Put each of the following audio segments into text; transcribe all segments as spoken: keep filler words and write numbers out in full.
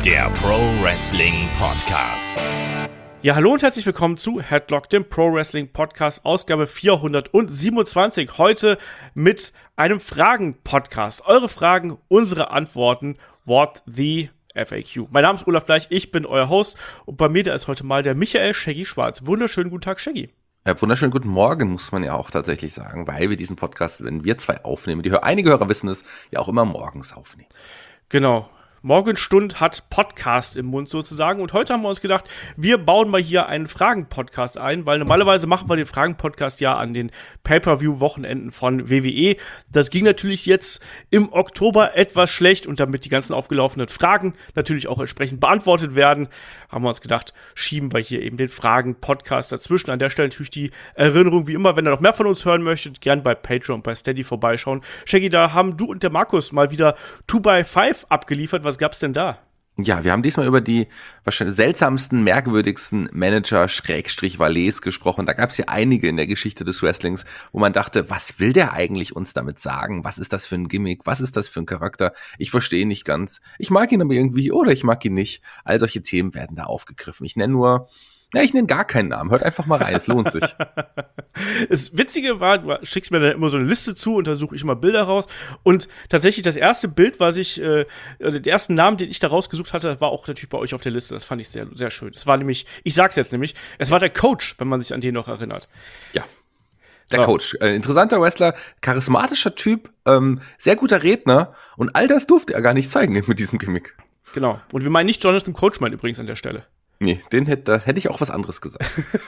der Pro Wrestling Podcast. Ja, hallo und herzlich willkommen zu Headlock, dem Pro Wrestling Podcast, Ausgabe vierhundertsiebenundzwanzig. Heute mit einem Fragen-Podcast. Eure Fragen, unsere Antworten. What the F A Q. Mein Name ist Olaf Bleich, ich bin euer Host und bei mir da ist heute mal der Michael Shaggy Schwarz. Wunderschönen guten Tag, Shaggy. Ja, wunderschönen guten Morgen, muss man ja auch tatsächlich sagen, weil wir diesen Podcast, wenn wir zwei aufnehmen, die einige Hörer wissen es, ja auch immer morgens aufnehmen. Genau. Morgenstund hat Podcast im Mund sozusagen und heute haben wir uns gedacht, wir bauen mal hier einen Fragen-Podcast ein, weil normalerweise machen wir den Fragen-Podcast ja an den Pay-Per-View-Wochenenden von W W E. Das ging natürlich jetzt im Oktober etwas schlecht und damit die ganzen aufgelaufenen Fragen natürlich auch entsprechend beantwortet werden, haben wir uns gedacht, schieben wir hier eben den Fragen-Podcast dazwischen. An der Stelle natürlich die Erinnerung, wie immer, wenn ihr noch mehr von uns hören möchtet, gern bei Patreon und bei Steady vorbeischauen. Shaggy, da haben du und der Markus mal wieder two by five abgeliefert. Was gab's denn da? Ja, wir haben diesmal über die wahrscheinlich seltsamsten, merkwürdigsten Manager Schrägstrich Valets gesprochen. Da gab es ja einige in der Geschichte des Wrestlings, wo man dachte, was will der eigentlich uns damit sagen? Was ist das für ein Gimmick? Was ist das für ein Charakter? Ich verstehe nicht ganz. Ich mag ihn aber irgendwie oder ich mag ihn nicht. All solche Themen werden da aufgegriffen. Ich nenne nur Ja, ich nenne gar keinen Namen. Hört einfach mal rein, es lohnt sich. Das Witzige war, du schickst mir dann immer so eine Liste zu und da suche ich immer Bilder raus. Und tatsächlich das erste Bild, was ich, äh, den ersten Namen, den ich da rausgesucht hatte, war auch natürlich bei euch auf der Liste. Das fand ich sehr, sehr schön. Es war nämlich, ich sag's jetzt nämlich, es war der Coach, wenn man sich an den noch erinnert. Ja. Der so. Coach. Äh, interessanter Wrestler, charismatischer Typ, ähm, sehr guter Redner und all das durfte er gar nicht zeigen mit diesem Gimmick. Genau. Und wir meinen nicht Jonathan Coachman übrigens an der Stelle. Nee, den hätte, da hätte ich auch was anderes gesagt.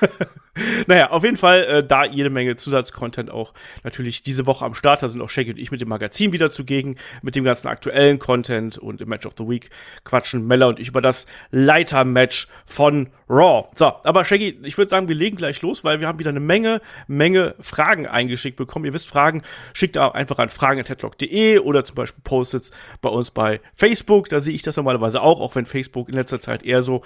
Naja, auf jeden Fall äh, da jede Menge Zusatzcontent auch natürlich diese Woche am Start. Da sind auch Shaggy und ich mit dem Magazin wieder zugegen, mit dem ganzen aktuellen Content und im Match of the Week quatschen Mella und ich über das Leiter-Match von Raw. So, aber Shaggy, ich würde sagen, wir legen gleich los, weil wir haben wieder eine Menge, Menge Fragen eingeschickt bekommen. Ihr wisst, Fragen schickt da einfach an fragen at headlock punkt de oder zum Beispiel postet bei uns bei Facebook. Da sehe ich das normalerweise auch, auch wenn Facebook in letzter Zeit eher so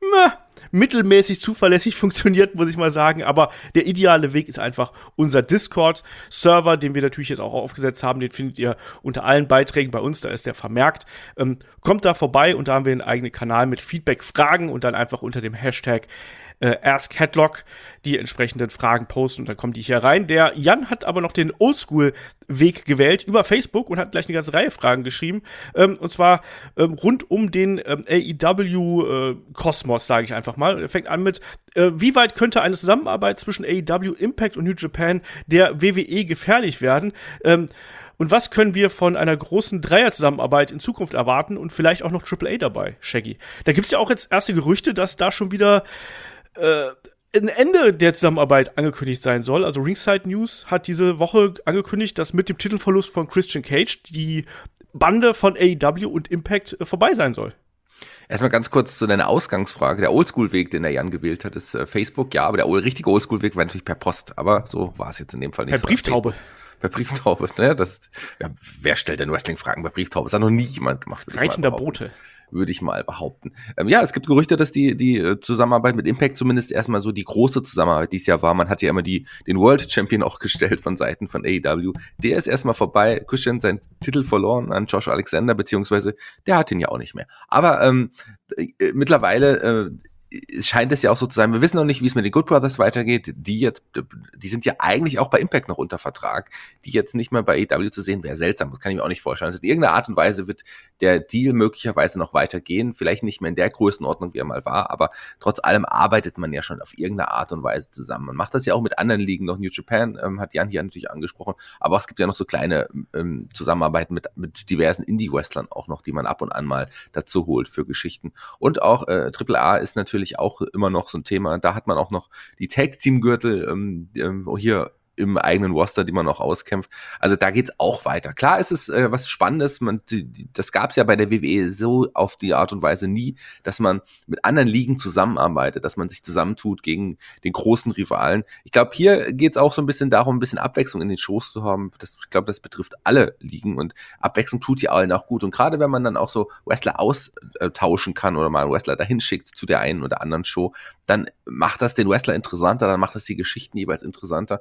mittelmäßig zuverlässig funktioniert, muss ich mal sagen, aber der ideale Weg ist einfach unser Discord-Server, den wir natürlich jetzt auch aufgesetzt haben, den findet ihr unter allen Beiträgen bei uns, da ist der vermerkt. Ähm, kommt da vorbei und da haben wir einen eigenen Kanal mit Feedback, Fragen und dann einfach unter dem Hashtag äh, AskHeadlock die entsprechenden Fragen posten und dann kommen die hier rein. Der Jan hat aber noch den Oldschool-Weg gewählt über Facebook und hat gleich eine ganze Reihe Fragen geschrieben. Ähm, und zwar ähm, rund um den ähm, A E W-Kosmos, äh, sage ich einfach mal. Er fängt an mit, äh, wie weit könnte eine Zusammenarbeit zwischen A E W, Impact und New Japan der W W E gefährlich werden? Ähm, Und was können wir von einer großen Dreier-Zusammenarbeit in Zukunft erwarten und vielleicht auch noch Triple A dabei, Shaggy? Da gibt es ja auch jetzt erste Gerüchte, dass da schon wieder äh, ein Ende der Zusammenarbeit angekündigt sein soll. Also Ringside News hat diese Woche angekündigt, dass mit dem Titelverlust von Christian Cage die Bande von A E W und Impact äh, vorbei sein soll. Erstmal ganz kurz zu deiner Ausgangsfrage. Der Oldschool-Weg, den der Jan gewählt hat, ist äh, Facebook. Ja, aber der richtige Oldschool-Weg war natürlich per Post. Aber so war es jetzt in dem Fall nicht. Per so. Brieftaube. Per Brieftaube, ne? Das, ja, wer stellt denn Wrestling-Fragen per Brieftaube? Das hat noch nie jemand gemacht. Reizender Bote. Würde ich mal behaupten. Ähm, ja, es gibt Gerüchte, dass die die äh, Zusammenarbeit mit Impact zumindest erstmal so die große Zusammenarbeit dieses Jahr war. Man hat ja immer die den World Champion auch gestellt von Seiten von A E W. Der ist erstmal vorbei. Christian seinen Titel verloren an Josh Alexander, beziehungsweise der hat ihn ja auch nicht mehr. Aber ähm, äh, mittlerweile äh, scheint es ja auch so zu sein, wir wissen noch nicht, wie es mit den Good Brothers weitergeht, die jetzt, die sind ja eigentlich auch bei Impact noch unter Vertrag, die jetzt nicht mehr bei A E W zu sehen, wäre seltsam, das kann ich mir auch nicht vorstellen. Also in irgendeiner Art und Weise wird der Deal möglicherweise noch weitergehen, vielleicht nicht mehr in der Größenordnung, wie er mal war, aber trotz allem arbeitet man ja schon auf irgendeine Art und Weise zusammen. Man macht das ja auch mit anderen Ligen, noch New Japan, ähm, hat Jan hier natürlich angesprochen, aber es gibt ja noch so kleine ähm, Zusammenarbeiten mit, mit diversen Indie-Wrestlern auch noch, die man ab und an mal dazu holt für Geschichten. Und auch äh, Triple A ist natürlich auch immer noch so ein Thema. Da hat man auch noch die Tag-Team-Gürtel ähm, hier im eigenen Roster, die man auch auskämpft. Also da geht's auch weiter. Klar ist es äh, was Spannendes, man, die, die, das gab's ja bei der W W E so auf die Art und Weise nie, dass man mit anderen Ligen zusammenarbeitet, dass man sich zusammentut gegen den großen Rivalen. Ich glaube, hier geht's auch so ein bisschen darum, ein bisschen Abwechslung in den Shows zu haben. Das, ich glaube, das betrifft alle Ligen und Abwechslung tut ja allen auch gut. Und gerade wenn man dann auch so Wrestler austauschen kann oder mal einen Wrestler dahin schickt zu der einen oder anderen Show, dann macht das den Wrestler interessanter, dann macht das die Geschichten jeweils interessanter. Und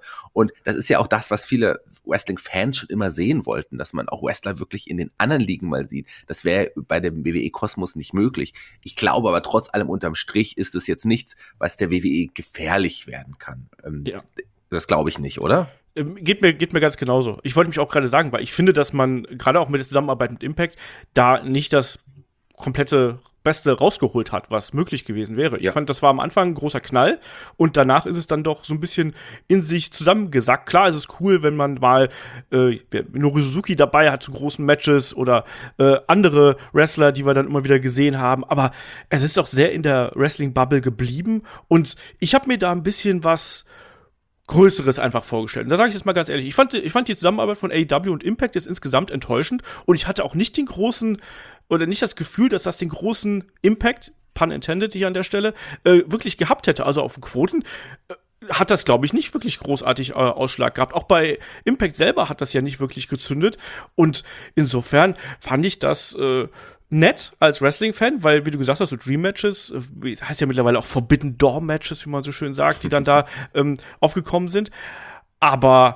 Und das ist ja auch das, was viele Wrestling-Fans schon immer sehen wollten, dass man auch Wrestler wirklich in den anderen Ligen mal sieht. Das wäre bei dem W W E-Kosmos nicht möglich. Ich glaube aber trotz allem unterm Strich ist es jetzt nichts, was der W W E gefährlich werden kann. Ähm, ja. Das glaube ich nicht, oder? Geht mir, geht mir ganz genauso. Ich wollte mich auch gerade sagen, weil ich finde, dass man gerade auch mit der Zusammenarbeit mit Impact da nicht das komplette Beste rausgeholt hat, was möglich gewesen wäre. Ich ja. fand, das war am Anfang ein großer Knall und danach ist es dann doch so ein bisschen in sich zusammengesackt. Klar ist es cool, wenn man mal äh, Minoru Suzuki dabei hat zu großen Matches oder äh, andere Wrestler, die wir dann immer wieder gesehen haben, aber es ist doch sehr in der Wrestling-Bubble geblieben und ich habe mir da ein bisschen was Größeres einfach vorgestellt. Und da sage ich jetzt mal ganz ehrlich, ich fand, ich fand die Zusammenarbeit von A E W und Impact jetzt insgesamt enttäuschend und ich hatte auch nicht den großen oder nicht das Gefühl, dass das den großen Impact, pun intended hier an der Stelle, äh, wirklich gehabt hätte. Also auf den Quoten äh, hat das, glaube ich, nicht wirklich großartig äh, Ausschlag gehabt. Auch bei Impact selber hat das ja nicht wirklich gezündet. Und insofern fand ich das äh, nett als Wrestling-Fan, weil, wie du gesagt hast, so Dream-Matches, äh, heißt ja mittlerweile auch Forbidden Door-Matches, wie man so schön sagt, die dann da ähm, aufgekommen sind. Aber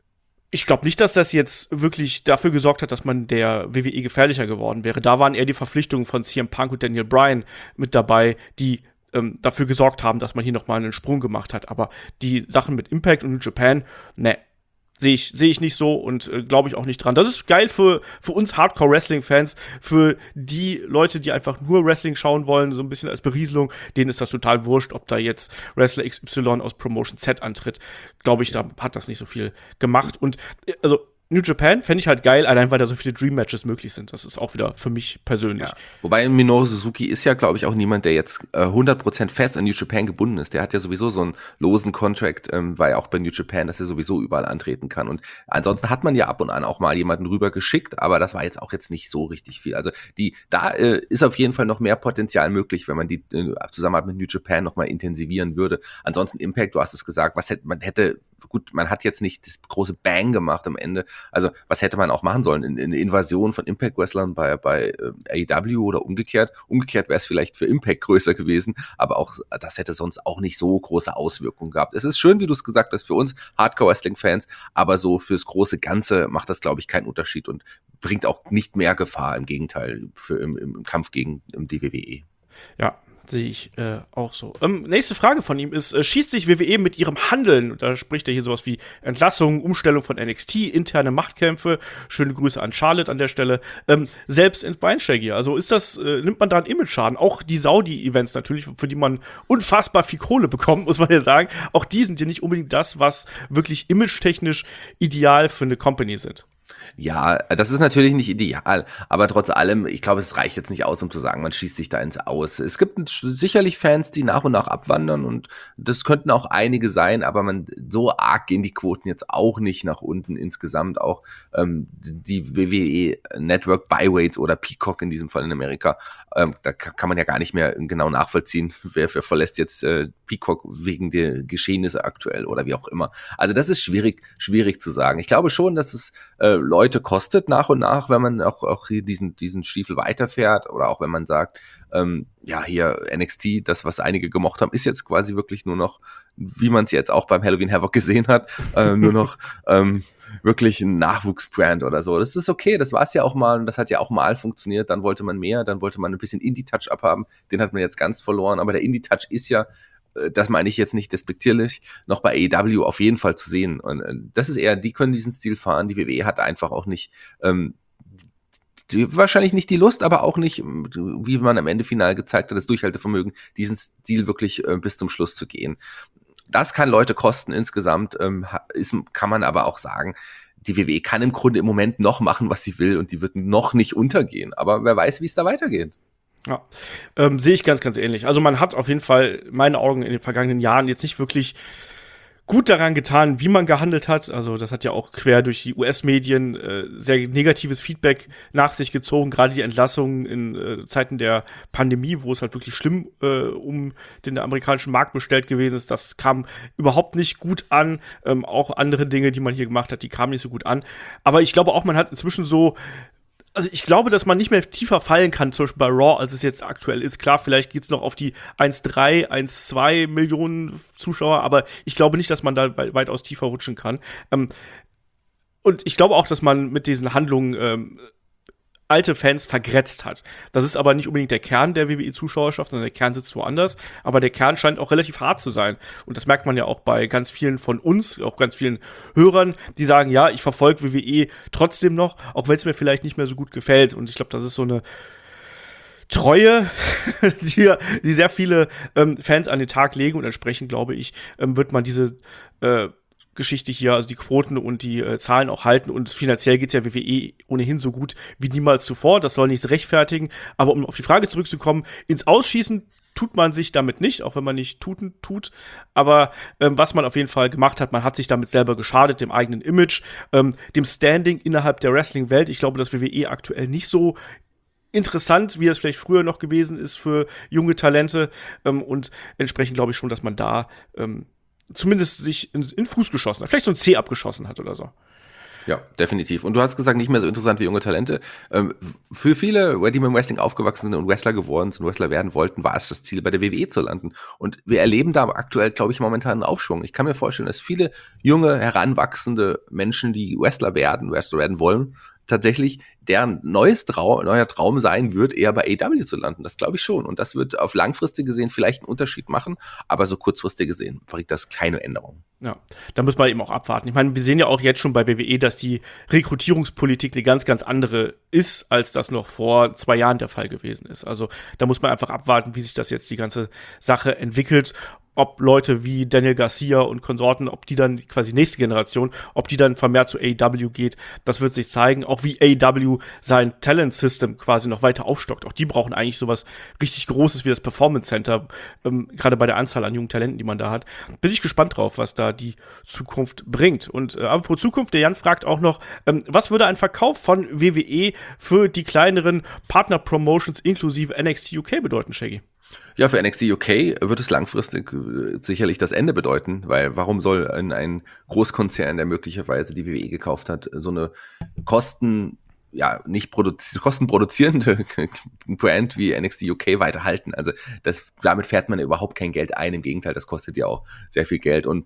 ich glaube nicht, dass das jetzt wirklich dafür gesorgt hat, dass man der W W E gefährlicher geworden wäre. Da waren eher die Verpflichtungen von C M Punk und Daniel Bryan mit dabei, die ähm, dafür gesorgt haben, dass man hier nochmal einen Sprung gemacht hat. Aber die Sachen mit Impact und New Japan, ne, sehe ich, seh ich nicht so und äh, glaube ich auch nicht dran. Das ist geil für, für uns Hardcore-Wrestling-Fans, für die Leute, die einfach nur Wrestling schauen wollen, so ein bisschen als Berieselung, denen ist das total wurscht, ob da jetzt Wrestler X Y aus Promotion Z antritt. Glaube ich, da hat das nicht so viel gemacht. Und äh, also New Japan fände ich halt geil, allein weil da so viele Dream-Matches möglich sind. Das ist auch wieder für mich persönlich. Ja. Wobei Minoru Suzuki ist ja, glaube ich, auch niemand, der jetzt äh, hundert Prozent fest an New Japan gebunden ist. Der hat ja sowieso so einen losen Contract, ähm, war ja auch bei New Japan, dass er sowieso überall antreten kann. Und ansonsten hat man ja ab und an auch mal jemanden rüber geschickt, aber das war jetzt auch jetzt nicht so richtig viel. Also die, da äh, ist auf jeden Fall noch mehr Potenzial möglich, wenn man die äh, Zusammenarbeit mit New Japan noch mal intensivieren würde. Ansonsten Impact, du hast es gesagt, was hätte man hätte gut, man hat jetzt nicht das große Bang gemacht am Ende. Also, was hätte man auch machen sollen? Eine in Invasion von Impact-Wrestlern bei, bei äh, A E W oder umgekehrt? Umgekehrt wäre es vielleicht für Impact größer gewesen, aber auch das hätte sonst auch nicht so große Auswirkungen gehabt. Es ist schön, wie du es gesagt hast, für uns Hardcore-Wrestling-Fans, aber so fürs große Ganze macht das, glaube ich, keinen Unterschied und bringt auch nicht mehr Gefahr, im Gegenteil, für im, im Kampf gegen im D W W E. Ja, sehe ich äh, auch so. Ähm, nächste Frage von ihm ist, äh, schießt sich W W E mit ihrem Handeln, und da spricht er hier sowas wie Entlassung, Umstellung von N X T, interne Machtkämpfe, schöne Grüße an Charlotte an der Stelle, ähm, selbst ins Beinsteiger. Also ist das, äh, nimmt man da einen Image-Schaden? Auch die Saudi-Events natürlich, für die man unfassbar viel Kohle bekommt, muss man ja sagen. Auch die sind ja nicht unbedingt das, was wirklich image-technisch ideal für eine Company sind. Ja, das ist natürlich nicht ideal, aber trotz allem, ich glaube, es reicht jetzt nicht aus, um zu sagen, man schießt sich da ins Aus. Es gibt sicherlich Fans, die nach und nach abwandern und das könnten auch einige sein, aber man so arg gehen die Quoten jetzt auch nicht nach unten insgesamt. Auch ähm, die W W E Network Byweights oder Peacock in diesem Fall in Amerika, ähm, da kann man ja gar nicht mehr genau nachvollziehen, wer, wer verlässt jetzt äh, Peacock wegen der Geschehnisse aktuell oder wie auch immer. Also das ist schwierig, schwierig zu sagen. Ich glaube schon, dass es äh, Leute kostet nach und nach, wenn man auch, auch hier diesen, diesen Stiefel weiterfährt oder auch wenn man sagt, ähm, ja, hier N X T, das, was einige gemocht haben, ist jetzt quasi wirklich nur noch, wie man es jetzt auch beim Halloween Havoc gesehen hat, äh, nur noch ähm, wirklich ein Nachwuchsbrand oder so. Das ist okay, das war es ja auch mal und das hat ja auch mal funktioniert, dann wollte man mehr, dann wollte man ein bisschen Indie-Touch abhaben, den hat man jetzt ganz verloren, aber der Indie-Touch ist ja, das meine ich jetzt nicht despektierlich, noch bei A E W auf jeden Fall zu sehen. Und das ist eher, die können diesen Stil fahren. Die W W E hat einfach auch nicht, ähm, die, wahrscheinlich nicht die Lust, aber auch nicht, wie man am Ende final gezeigt hat, das Durchhaltevermögen, diesen Stil wirklich äh, bis zum Schluss zu gehen. Das kann Leute kosten insgesamt, ähm, ist, kann man aber auch sagen, die W W E kann im Grunde im Moment noch machen, was sie will und die wird noch nicht untergehen. Aber wer weiß, wie es da weitergeht. Ja, ähm, sehe ich ganz, ganz ähnlich. Also man hat auf jeden Fall in meinen Augen in den vergangenen Jahren jetzt nicht wirklich gut daran getan, wie man gehandelt hat. Also das hat ja auch quer durch die U S-Medien äh, sehr negatives Feedback nach sich gezogen. Gerade die Entlassungen in äh, Zeiten der Pandemie, wo es halt wirklich schlimm äh, um den amerikanischen Markt bestellt gewesen ist. Das kam überhaupt nicht gut an. Ähm, auch andere Dinge, die man hier gemacht hat, die kamen nicht so gut an. Aber ich glaube auch, man hat inzwischen so Also ich glaube, dass man nicht mehr tiefer fallen kann, zum Beispiel bei Raw, als es jetzt aktuell ist. Klar, vielleicht geht's noch auf die eins Komma drei, eins Komma zwei Millionen Zuschauer, aber ich glaube nicht, dass man da weitaus tiefer rutschen kann. Ähm, und ich glaube auch, dass man mit diesen Handlungen ähm, alte Fans vergrätzt hat. Das ist aber nicht unbedingt der Kern der W W E-Zuschauerschaft, sondern der Kern sitzt woanders. Aber der Kern scheint auch relativ hart zu sein. Und das merkt man ja auch bei ganz vielen von uns, auch ganz vielen Hörern, die sagen, ja, ich verfolge W W E trotzdem noch, auch wenn es mir vielleicht nicht mehr so gut gefällt. Und ich glaube, das ist so eine Treue, die, die sehr viele ähm, Fans an den Tag legen. Und entsprechend, glaube ich, ähm, wird man diese äh, Geschichte hier, also die Quoten und die äh, Zahlen auch halten, und finanziell geht es ja W W E ohnehin so gut wie niemals zuvor, das soll nichts rechtfertigen, aber um auf die Frage zurückzukommen, ins Ausschießen tut man sich damit nicht, auch wenn man nicht tuten tut, aber ähm, was man auf jeden Fall gemacht hat, man hat sich damit selber geschadet, dem eigenen Image, ähm, dem Standing innerhalb der Wrestling-Welt. Ich glaube, dass W W E aktuell nicht so interessant, wie es vielleicht früher noch gewesen ist für junge Talente, ähm, und entsprechend glaube ich schon, dass man da ähm, zumindest sich in, in Fuß geschossen hat. Vielleicht so ein C abgeschossen hat oder so. Ja, definitiv. Und du hast gesagt, nicht mehr so interessant wie junge Talente. Ähm, für viele, die mit dem Wrestling aufgewachsen sind und Wrestler geworden sind, Wrestler werden wollten, war es das Ziel, bei der W W E zu landen. Und wir erleben da aktuell, glaube ich, momentan einen Aufschwung. Ich kann mir vorstellen, dass viele junge, heranwachsende Menschen, die Wrestler werden, Wrestler werden wollen, tatsächlich deren neues Traum, neuer Traum sein wird, eher bei A E W zu landen. Das glaube ich schon. Und das wird auf langfristig gesehen vielleicht einen Unterschied machen, aber so kurzfristig gesehen bringt das keine Änderung. Ja, da muss man eben auch abwarten. Ich meine, wir sehen ja auch jetzt schon bei W W E, dass die Rekrutierungspolitik eine ganz, ganz andere ist, als das noch vor zwei Jahren der Fall gewesen ist. Also da muss man einfach abwarten, wie sich das jetzt die ganze Sache entwickelt. Ob Leute wie Daniel Garcia und Konsorten, ob die dann quasi nächste Generation, ob die dann vermehrt zu A E W geht, das wird sich zeigen. Auch wie A E W sein Talent-System quasi noch weiter aufstockt. Auch die brauchen eigentlich sowas richtig Großes wie das Performance Center, ähm, gerade bei der Anzahl an jungen Talenten, die man da hat. Bin ich gespannt drauf, was da die Zukunft bringt. Und äh, apropos Zukunft, der Jan fragt auch noch, ähm, was würde ein Verkauf von W W E für die kleineren Partner-Promotions inklusive N X T U K bedeuten, Shaggy? Ja, für N X T U K wird es langfristig äh, sicherlich das Ende bedeuten, weil warum soll ein, ein Großkonzern, der möglicherweise die W W E gekauft hat, so eine Kosten, ja, nicht produzi- kostenproduzierende Brand wie N X T U K weiterhalten? Also das, damit fährt man ja überhaupt kein Geld ein, im Gegenteil, das kostet ja auch sehr viel Geld. Und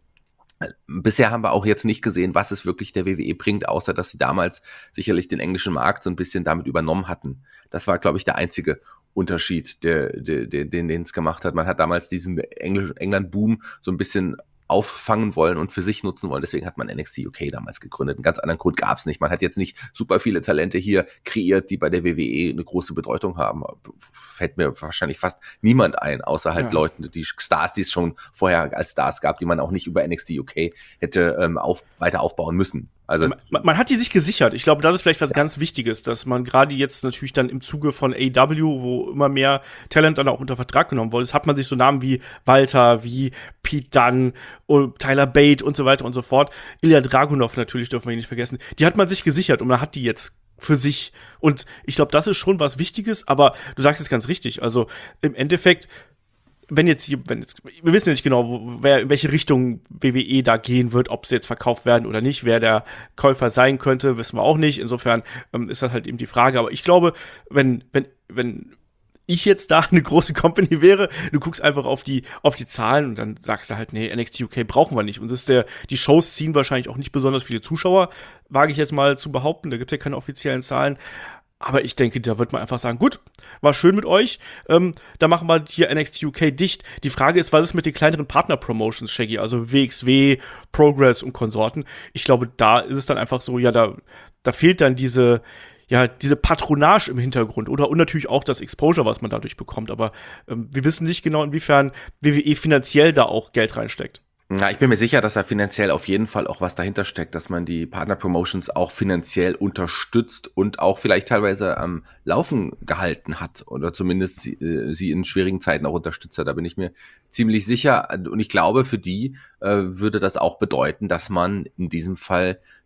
bisher haben wir auch jetzt nicht gesehen, was es wirklich der W W E bringt, außer dass sie damals sicherlich den englischen Markt so ein bisschen damit übernommen hatten. Das war, glaube ich, der einzige Unterschied, der, der, der, den den es gemacht hat. Man hat damals diesen Engl- England-Boom so ein bisschen auffangen wollen und für sich nutzen wollen. Deswegen hat man N X T U K damals gegründet. Einen ganz anderen Grund gab es nicht. Man hat jetzt nicht super viele Talente hier kreiert, die bei der W W E eine große Bedeutung haben. Fällt mir wahrscheinlich fast niemand ein, außer halt ja. Leute, die Stars, die es schon vorher als Stars gab, die man auch nicht über N X T U K hätte ähm, auf, weiter aufbauen müssen. Also man, man hat die sich gesichert. Ich glaube, das ist vielleicht was ja. ganz Wichtiges, dass man gerade jetzt natürlich dann im Zuge von A E W, wo immer mehr Talent dann auch unter Vertrag genommen wurde, hat man sich so Namen wie Walter, wie Pete Dunne, Tyler Bate und so weiter und so fort. Ilya Dragunov natürlich, dürfen wir ihn nicht vergessen. Die hat man sich gesichert und man hat die jetzt für sich. Und ich glaube, das ist schon was Wichtiges, aber du sagst es ganz richtig. Also im Endeffekt, wenn jetzt, wenn jetzt, wir wissen ja nicht genau, wo, wer, in welche Richtung W W E da gehen wird, ob sie jetzt verkauft werden oder nicht, wer der Käufer sein könnte, wissen wir auch nicht. Insofern ähm, ist das halt eben die Frage. Aber ich glaube, wenn, wenn, wenn ich jetzt da eine große Company wäre, du guckst einfach auf die, auf die Zahlen und dann sagst du halt, nee, N X T U K brauchen wir nicht. Und das ist der, die Shows ziehen wahrscheinlich auch nicht besonders viele Zuschauer, wage ich jetzt mal zu behaupten. Da gibt es ja keine offiziellen Zahlen. Aber ich denke, da wird man einfach sagen, gut, war schön mit euch, ähm, da machen wir hier N X T U K dicht. Die Frage ist, was ist mit den kleineren Partner-Promotions, Shaggy, also W X W, Progress und Konsorten? Ich glaube, da ist es dann einfach so, ja, da, da fehlt dann diese, ja, diese Patronage im Hintergrund oder und natürlich auch das Exposure, was man dadurch bekommt. Aber ähm, wir wissen nicht genau, inwiefern W W E finanziell da auch Geld reinsteckt. Ja, ich bin mir sicher, dass da finanziell auf jeden Fall auch was dahinter steckt, dass man die Partner-Promotions auch finanziell unterstützt und auch vielleicht teilweise am Laufen gehalten hat oder zumindest sie, äh, sie in schwierigen Zeiten auch unterstützt hat. Da bin ich mir ziemlich sicher. Und ich glaube, für die äh, würde das auch bedeuten, dass man in diesem Fall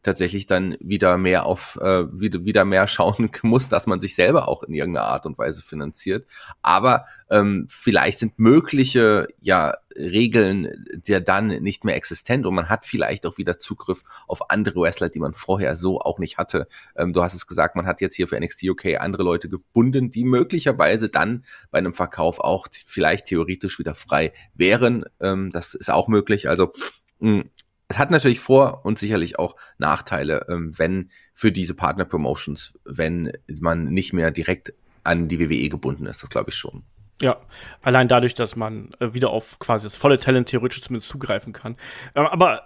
tatsächlich dann wieder mehr auf, äh, wieder, wieder mehr schauen muss, dass man sich selber auch in irgendeiner Art und Weise finanziert. Aber ähm, vielleicht sind mögliche, ja, Regeln der dann nicht mehr existent und man hat vielleicht auch wieder Zugriff auf andere Wrestler, die man vorher so auch nicht hatte. Ähm, du hast es gesagt, man hat jetzt hier für N X T U K andere Leute gebunden, die möglicherweise dann bei einem Verkauf auch t- vielleicht theoretisch wieder frei wären. Ähm, das ist auch möglich. Also mh, es hat natürlich Vor- und sicherlich auch Nachteile, ähm, wenn für diese Partner-Promotions, wenn man nicht mehr direkt an die W W E gebunden ist. Das glaube ich schon. Ja, allein dadurch, dass man äh, wieder auf quasi das volle Talent theoretisch zumindest zugreifen kann. Äh, aber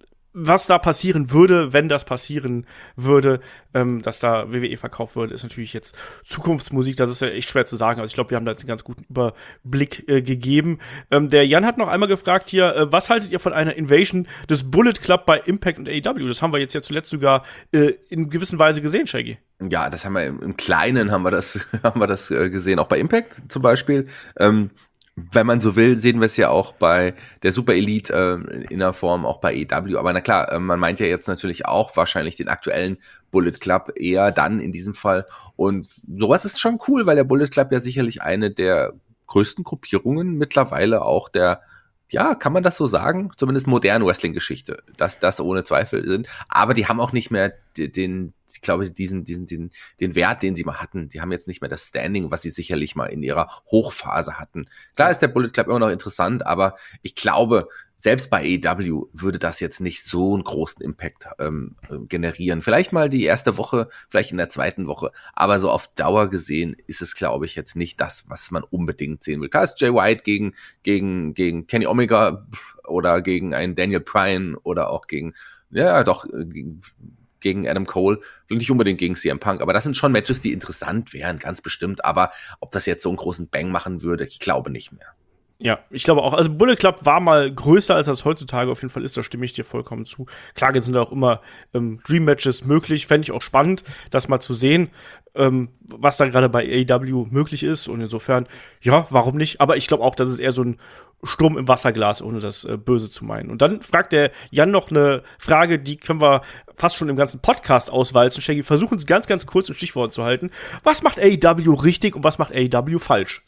was da passieren würde, wenn das passieren würde, ähm, dass da W W E verkauft würde, ist natürlich jetzt Zukunftsmusik. Das ist ja echt schwer zu sagen. Also ich glaube, wir haben da jetzt einen ganz guten Überblick äh, gegeben. Ähm, der Jan hat noch einmal gefragt hier, äh, was haltet ihr von einer Invasion des Bullet Club bei Impact und A E W? Das haben wir jetzt ja zuletzt sogar äh, in gewisser Weise gesehen, Shaggy. Ja, das haben wir im, im Kleinen haben wir das, haben wir das äh, gesehen, auch bei Impact zum Beispiel. Ähm, wenn man so will, sehen wir es ja auch bei der Super Elite äh, in der Form, auch bei A E W. Aber na klar, äh, man meint ja jetzt natürlich auch wahrscheinlich den aktuellen Bullet Club eher dann in diesem Fall. Und sowas ist schon cool, weil der Bullet Club ja sicherlich eine der größten Gruppierungen mittlerweile auch der, ja, kann man das so sagen? Zumindest moderne Wrestling-Geschichte, dass das ohne Zweifel sind. Aber die haben auch nicht mehr den, den ich glaube, diesen, diesen, diesen, den Wert, den sie mal hatten. Die haben jetzt nicht mehr das Standing, was sie sicherlich mal in ihrer Hochphase hatten. Klar ist der Bullet Club immer noch interessant, aber ich glaube, selbst bei A E W würde das jetzt nicht so einen großen Impact ähm, generieren. Vielleicht mal die erste Woche, vielleicht in der zweiten Woche. Aber so auf Dauer gesehen ist es, glaube ich, jetzt nicht das, was man unbedingt sehen will. Klar ist Jay White gegen, gegen, gegen Kenny Omega oder gegen einen Daniel Bryan oder auch gegen, ja, doch, gegen, gegen Adam Cole, nicht unbedingt gegen C M Punk, aber das sind schon Matches, die interessant wären, ganz bestimmt, aber ob das jetzt so einen großen Bang machen würde, ich glaube nicht mehr. Ja, ich glaube auch. Also Bullet Club war mal größer, als das heutzutage auf jeden Fall ist. Da stimme ich dir vollkommen zu. Klar sind da auch immer ähm, Dream-Matches möglich. Fände ich auch spannend, das mal zu sehen, ähm, was da gerade bei A E W möglich ist. Und insofern, ja, warum nicht? Aber ich glaube auch, das ist eher so ein Sturm im Wasserglas, ohne das äh, Böse zu meinen. Und dann fragt der Jan noch eine Frage, die können wir fast schon im ganzen Podcast auswalzen. Shaggy, versuchen es ganz, ganz kurz in Stichworten zu halten. Was macht A E W richtig und was macht A E W falsch?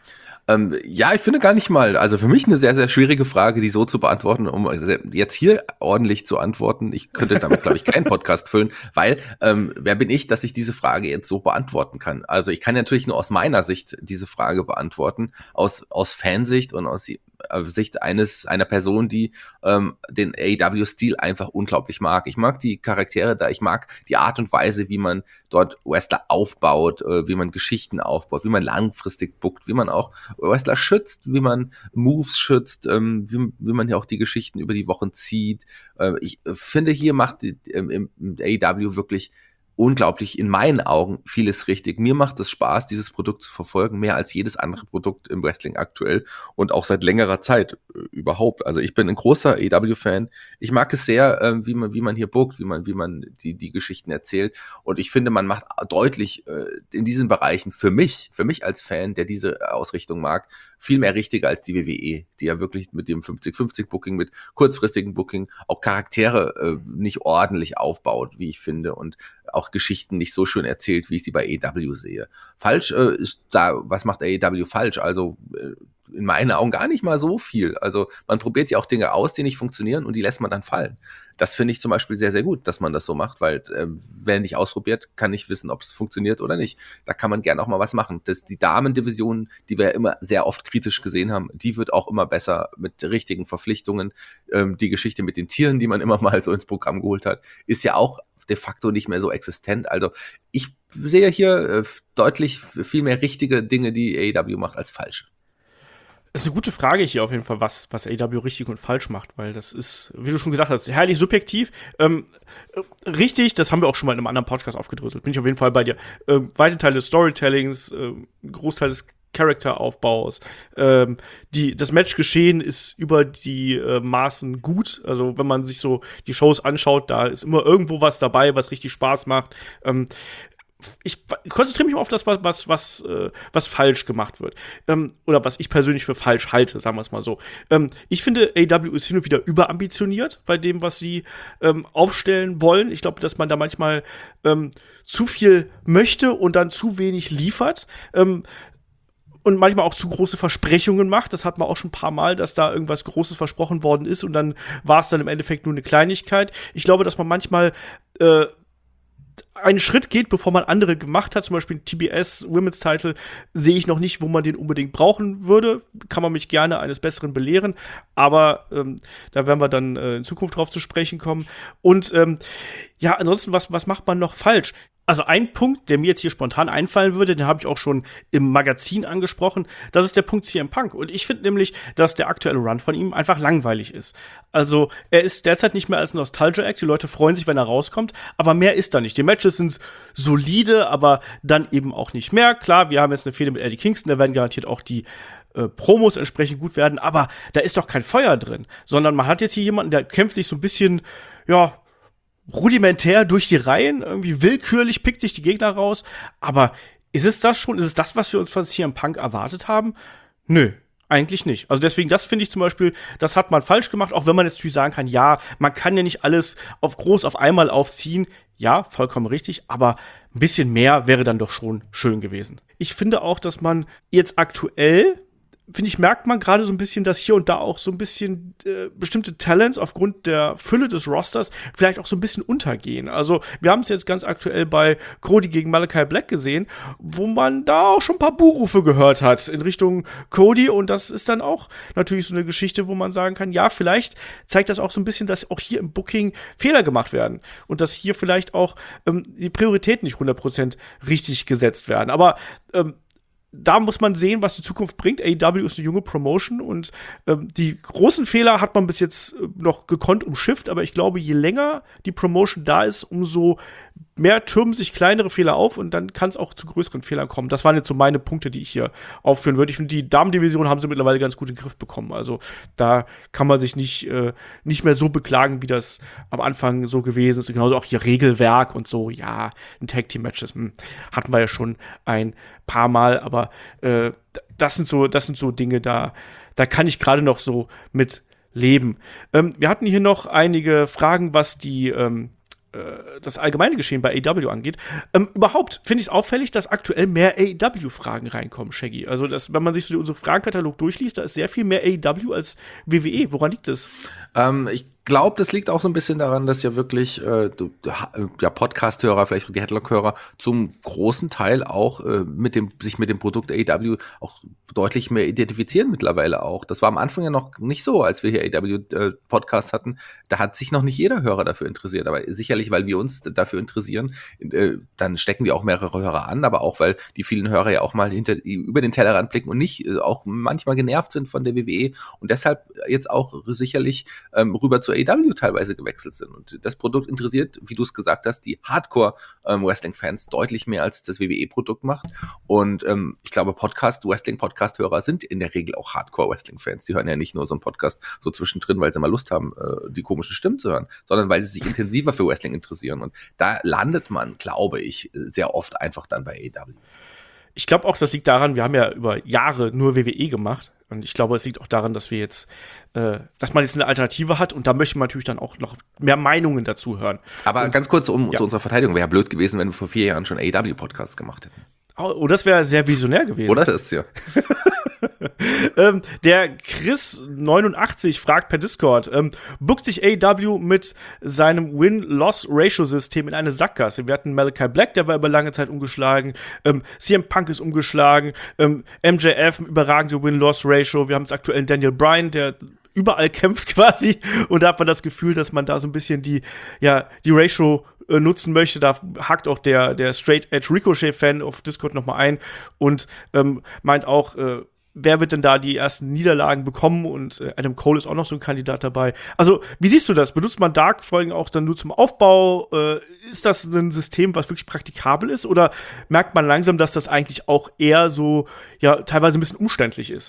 Ähm, ja, ich finde gar nicht mal, also für mich eine sehr, sehr schwierige Frage, die so zu beantworten, um jetzt hier ordentlich zu antworten. Ich könnte damit, glaube ich, keinen Podcast füllen, weil ähm, wer bin ich, dass ich diese Frage jetzt so beantworten kann? Also ich kann natürlich nur aus meiner Sicht diese Frage beantworten, aus, aus Fansicht und aus Sicht eines einer Person, die ähm, den A E W-Stil einfach unglaublich mag. Ich mag die Charaktere da, ich mag die Art und Weise, wie man dort Wrestler aufbaut, äh, wie man Geschichten aufbaut, wie man langfristig bookt, wie man auch Wrestler schützt, wie man Moves schützt, ähm, wie, wie man ja auch die Geschichten über die Wochen zieht. Äh, ich finde, hier macht die, ähm, im A E W wirklich unglaublich, in meinen Augen, vieles richtig. Mir macht es Spaß, dieses Produkt zu verfolgen, mehr als jedes andere Produkt im Wrestling aktuell und auch seit längerer Zeit äh, überhaupt. Also ich bin ein großer A E W-Fan. Ich mag es sehr, äh, wie man wie man hier bookt, wie man wie man die die Geschichten erzählt. Und ich finde, man macht deutlich äh, in diesen Bereichen für mich, für mich als Fan, der diese Ausrichtung mag, viel mehr richtiger als die W W E, die ja wirklich mit dem fünfzig fünfzig Booking, mit kurzfristigen Booking auch Charaktere äh, nicht ordentlich aufbaut, wie ich finde, und auch Geschichten nicht so schön erzählt, wie ich sie bei A E W sehe. Falsch äh, ist da, was macht A E W falsch? Also äh, in meinen Augen gar nicht mal so viel. Also man probiert ja auch Dinge aus, die nicht funktionieren und die lässt man dann fallen. Das finde ich zum Beispiel sehr, sehr gut, dass man das so macht, weil äh, wer nicht ausprobiert, kann nicht wissen, ob es funktioniert oder nicht. Da kann man gerne auch mal was machen. Das, die Damendivision, die wir ja immer sehr oft kritisch gesehen haben, die wird auch immer besser mit richtigen Verpflichtungen. Ähm, die Geschichte mit den Tieren, die man immer mal so ins Programm geholt hat, ist ja auch de facto nicht mehr so existent. Also ich sehe hier äh, deutlich viel mehr richtige Dinge, die A E W macht, als falsche. Das ist eine gute Frage hier auf jeden Fall, was, was A E W richtig und falsch macht, weil das ist, wie du schon gesagt hast, herrlich subjektiv. Ähm, richtig, das haben wir auch schon mal in einem anderen Podcast aufgedröselt. Bin ich auf jeden Fall bei dir. Äh, weite Teile des Storytellings, äh, Großteil des Charakteraufbaus. Ähm, die, das Matchgeschehen ist über die äh, Maßen gut. Also wenn man sich so die Shows anschaut, da ist immer irgendwo was dabei, was richtig Spaß macht. Ähm, ich konzentriere mich mal auf das, was, was, was, äh, was falsch gemacht wird. Ähm, oder was ich persönlich für falsch halte, sagen wir es mal so. Ähm, ich finde, A E W ist hin und wieder überambitioniert bei dem, was sie ähm, aufstellen wollen. Ich glaube, dass man da manchmal ähm, zu viel möchte und dann zu wenig liefert. Ähm, Und manchmal auch zu große Versprechungen macht. Das hat man auch schon ein paar Mal, dass da irgendwas Großes versprochen worden ist und dann war es dann im Endeffekt nur eine Kleinigkeit. Ich glaube, dass man manchmal äh, einen Schritt geht, bevor man andere gemacht hat. Zum Beispiel T B S Women's Title sehe ich noch nicht, wo man den unbedingt brauchen würde. Kann man mich gerne eines Besseren belehren. Aber ähm, da werden wir dann äh, in Zukunft drauf zu sprechen kommen. Und ähm, ja, ansonsten, was, was macht man noch falsch? Also ein Punkt, der mir jetzt hier spontan einfallen würde, den habe ich auch schon im Magazin angesprochen, das ist der Punkt C M Punk. Und ich finde nämlich, dass der aktuelle Run von ihm einfach langweilig ist. Also er ist derzeit nicht mehr als Nostalgia-Act, die Leute freuen sich, wenn er rauskommt, aber mehr ist da nicht. Die Matches sind solide, aber dann eben auch nicht mehr. Klar, wir haben jetzt eine Fehde mit Eddie Kingston, da werden garantiert auch die äh, Promos entsprechend gut werden, aber da ist doch kein Feuer drin, sondern man hat jetzt hier jemanden, der kämpft sich so ein bisschen, ja, rudimentär durch die Reihen, irgendwie willkürlich pickt sich die Gegner raus. Aber ist es das schon? Ist es das, was wir uns von C M Punk erwartet haben? Nö, eigentlich nicht. Also deswegen, das finde ich zum Beispiel, das hat man falsch gemacht, auch wenn man jetzt natürlich sagen kann, ja, man kann ja nicht alles auf groß auf einmal aufziehen. Ja, vollkommen richtig, aber ein bisschen mehr wäre dann doch schon schön gewesen. Ich finde auch, dass man jetzt aktuell finde ich, merkt man gerade so ein bisschen, dass hier und da auch so ein bisschen äh, bestimmte Talents aufgrund der Fülle des Rosters vielleicht auch so ein bisschen untergehen. Also wir haben es jetzt ganz aktuell bei Cody gegen Malachi Black gesehen, wo man da auch schon ein paar Buhrufe gehört hat in Richtung Cody und das ist dann auch natürlich so eine Geschichte, wo man sagen kann, ja, vielleicht zeigt das auch so ein bisschen, dass auch hier im Booking Fehler gemacht werden und dass hier vielleicht auch ähm, die Prioritäten nicht hundert Prozent richtig gesetzt werden. Aber ähm, da muss man sehen, was die Zukunft bringt. A E W ist eine junge Promotion und ähm, die großen Fehler hat man bis jetzt äh, noch gekonnt umschifft, aber ich glaube, je länger die Promotion da ist, umso mehr türmen sich kleinere Fehler auf und dann kann es auch zu größeren Fehlern kommen. Das waren jetzt so meine Punkte, die ich hier aufführen würde. Ich finde, die Damendivision haben sie mittlerweile ganz gut in den Griff bekommen. Also da kann man sich nicht, äh, nicht mehr so beklagen, wie das am Anfang so gewesen ist. Und genauso auch hier Regelwerk und so. Ja, ein Tag-Team-Matches hm, hatten wir ja schon ein paar Mal, aber äh, das sind so, das sind so Dinge, da, da kann ich gerade noch so mit leben. Ähm, wir hatten hier noch einige Fragen, was die ähm, das allgemeine Geschehen bei A E W angeht. Ähm, überhaupt finde ich es auffällig, dass aktuell mehr A E W-Fragen reinkommen, Shaggy. Also, dass, wenn man sich so unseren Fragenkatalog durchliest, da ist sehr viel mehr A E W als W W E. Woran liegt das? Ähm, ich glaube, das liegt auch so ein bisschen daran, dass ja wirklich äh, ja, Podcast-Hörer, vielleicht die Headlock-Hörer zum großen Teil auch äh, mit dem sich mit dem Produkt A E W auch deutlich mehr identifizieren mittlerweile auch. Das war am Anfang ja noch nicht so, als wir hier A E W-Podcast äh, hatten. Da hat sich noch nicht jeder Hörer dafür interessiert. Aber sicherlich, weil wir uns dafür interessieren, äh, dann stecken wir auch mehrere Hörer an, aber auch, weil die vielen Hörer ja auch mal hinter über den Tellerrand blicken und nicht äh, auch manchmal genervt sind von der W W E und deshalb jetzt auch sicherlich ähm, rüber zu A E W teilweise gewechselt sind. Und das Produkt interessiert, wie du es gesagt hast, die Hardcore-Wrestling-Fans ähm, deutlich mehr, als das W W E-Produkt macht. Und ähm, ich glaube, Podcast, Wrestling-Podcast-Hörer sind in der Regel auch Hardcore-Wrestling-Fans. Die hören ja nicht nur so einen Podcast so zwischendrin, weil sie mal Lust haben, äh, die komischen Stimmen zu hören, sondern weil sie sich intensiver für Wrestling interessieren. Und da landet man, glaube ich, sehr oft einfach dann bei A E W. Ich glaube auch, das liegt daran, wir haben ja über Jahre nur W W E gemacht. Und ich glaube, es liegt auch daran, dass wir jetzt, äh, dass man jetzt eine Alternative hat. Und da möchte man natürlich dann auch noch mehr Meinungen dazu hören. Aber und, ganz kurz, um ja. zu unserer Verteidigung, wäre ja blöd gewesen, wenn wir vor vier Jahren schon A E W-Podcasts gemacht hätten. Oh, das wäre sehr visionär gewesen. Oder das, ja. ähm, der Chris neunundachtzig fragt per Discord, ähm, bookt sich A E W mit seinem Win-Loss-Ratio-System in eine Sackgasse? Wir hatten Malachi Black, der war über lange Zeit umgeschlagen, ähm, C M Punk ist umgeschlagen, ähm, M J F, überragende Win-Loss-Ratio, wir haben jetzt aktuell Daniel Bryan, der überall kämpft quasi und da hat man das Gefühl, dass man da so ein bisschen die, ja, die Ratio äh, nutzen möchte. Da hakt auch der, der Straight Edge Ricochet-Fan auf Discord nochmal ein und ähm, meint auch, äh, wer wird denn da die ersten Niederlagen bekommen? Und äh, Adam Cole ist auch noch so ein Kandidat dabei. Also, wie siehst du das? Benutzt man Dark-Folgen auch dann nur zum Aufbau? Äh, ist das ein System, was wirklich praktikabel ist? Oder merkt man langsam, dass das eigentlich auch eher so, ja, teilweise ein bisschen umständlich ist?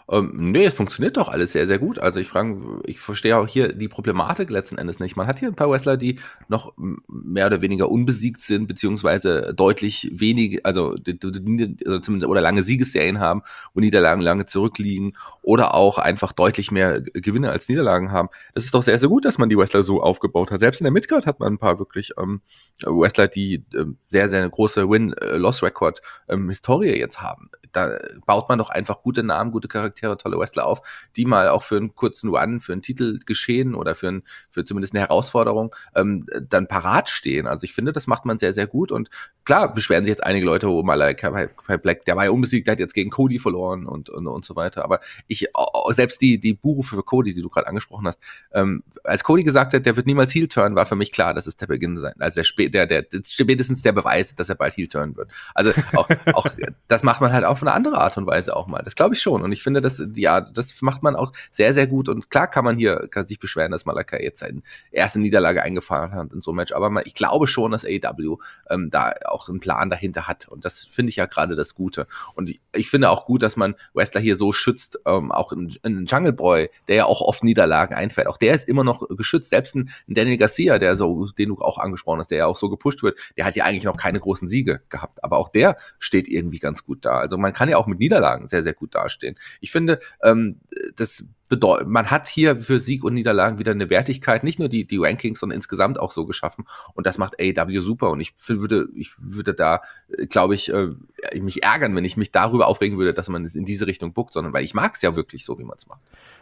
Ähm, nee, es funktioniert doch alles sehr, sehr gut. Also ich frage, ich verstehe auch hier die Problematik letzten Endes nicht. Man hat hier ein paar Wrestler, die noch mehr oder weniger unbesiegt sind, beziehungsweise deutlich wenig, also, die, die, die, also zumindest oder lange Siegesserien haben, wo Niederlagen lange zurückliegen oder auch einfach deutlich mehr Gewinne als Niederlagen haben. Das ist doch sehr, sehr gut, dass man die Wrestler so aufgebaut hat. Selbst in der Midcard hat man ein paar wirklich ähm, Wrestler, die ähm, sehr, sehr eine große Win-Loss-Record ähm, Historie jetzt haben. Da baut man doch einfach gute Namen, gute Charaktere, tolle Wrestler auf, die mal auch für einen kurzen Run, für einen Titel geschehen oder für, ein, für zumindest eine Herausforderung ähm, dann parat stehen. Also ich finde, das macht man sehr, sehr gut. Und klar beschweren sich jetzt einige Leute, oh, Malakai Black, der war ja unbesiegt, der hat jetzt gegen Cody verloren und, und, und so weiter. Aber ich, selbst die, die Buhrufe für Cody, die du gerade angesprochen hast, ähm, als Cody gesagt hat, der wird niemals Heel turn, war für mich klar, dass es der Beginn sein. Also der, Spä- der, der, der spätestens der Beweis, dass er bald Heel turn wird. Also auch, auch das macht man halt auf eine andere Art und Weise auch mal. Das glaube ich schon. Und ich finde, das, ja, das macht man auch sehr, sehr gut. Und klar kann man hier kann sich beschweren, dass Malakai jetzt seine erste Niederlage eingefahren hat in so einem Match. Aber man, ich glaube schon, dass A E W ähm, da auch einen Plan dahinter hat. Und das finde ich ja gerade das Gute. Und ich, ich finde auch gut, dass man Wrestler hier so schützt. Ähm, auch in, in Jungle Boy, der ja auch oft Niederlagen einfährt. Auch der ist immer noch geschützt. Selbst ein Daniel Garcia, der so, den du auch angesprochen hast, der ja auch so gepusht wird, der hat ja eigentlich noch keine großen Siege gehabt. Aber auch der steht irgendwie ganz gut da. Also man kann ja auch mit Niederlagen sehr, sehr gut dastehen. Ich finde, ähm, das bedeutet, man hat hier für Sieg und Niederlagen wieder eine Wertigkeit, nicht nur die, die Rankings, sondern insgesamt auch so geschaffen. Und das macht A E W super. Und ich würde, ich würde da, glaube ich, äh, mich ärgern, wenn ich mich darüber aufregen würde, dass man es in diese Richtung bookt, sondern weil ich mag es ja wirklich so, wie man es macht.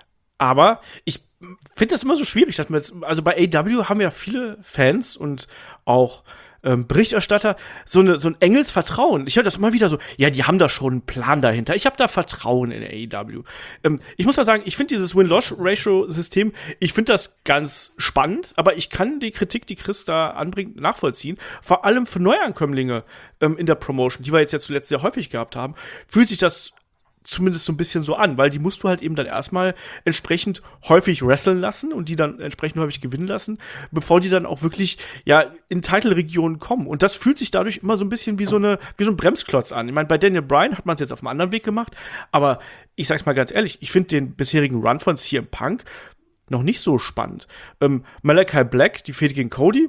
Aber ich finde das immer so schwierig, dass man jetzt, also bei A E W haben ja viele Fans und auch ähm, Berichterstatter so, eine, so ein enges Vertrauen. Ich höre das immer wieder so, ja, die haben da schon einen Plan dahinter. Ich habe da Vertrauen in A E W. Ähm, ich muss mal sagen, ich finde dieses Win-Loss-Ratio-System, ich finde das ganz spannend, aber ich kann die Kritik, die Chris da anbringt, nachvollziehen. Vor allem für Neuankömmlinge ähm, in der Promotion, die wir jetzt ja zuletzt sehr häufig gehabt haben, fühlt sich das zumindest so ein bisschen so an, weil die musst du halt eben dann erstmal entsprechend häufig wresteln lassen und die dann entsprechend häufig gewinnen lassen, bevor die dann auch wirklich ja in Title-Regionen kommen. Und das fühlt sich dadurch immer so ein bisschen wie so eine wie so ein Bremsklotz an. Ich meine, bei Daniel Bryan hat man es jetzt auf einem anderen Weg gemacht, aber ich sag's mal ganz ehrlich, ich finde den bisherigen Run von C M Punk noch nicht so spannend. Ähm, Malakai Black, die Fehde gegen Cody,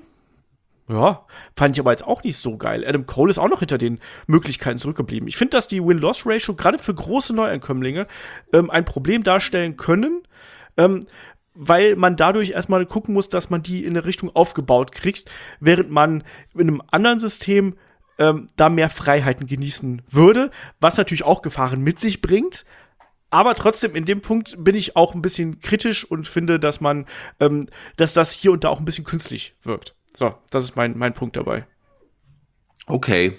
ja, fand ich aber jetzt auch nicht so geil. Adam Cole ist auch noch hinter den Möglichkeiten zurückgeblieben. Ich finde, dass die Win-Loss-Ratio gerade für große Neuankömmlinge ähm, ein Problem darstellen können, ähm, weil man dadurch erstmal gucken muss, dass man die in eine Richtung aufgebaut kriegt, während man in einem anderen System ähm, da mehr Freiheiten genießen würde, was natürlich auch Gefahren mit sich bringt. Aber trotzdem, in dem Punkt bin ich auch ein bisschen kritisch und finde, dass man, ähm, dass das hier und da auch ein bisschen künstlich wirkt. So, das ist mein, mein Punkt dabei. Okay.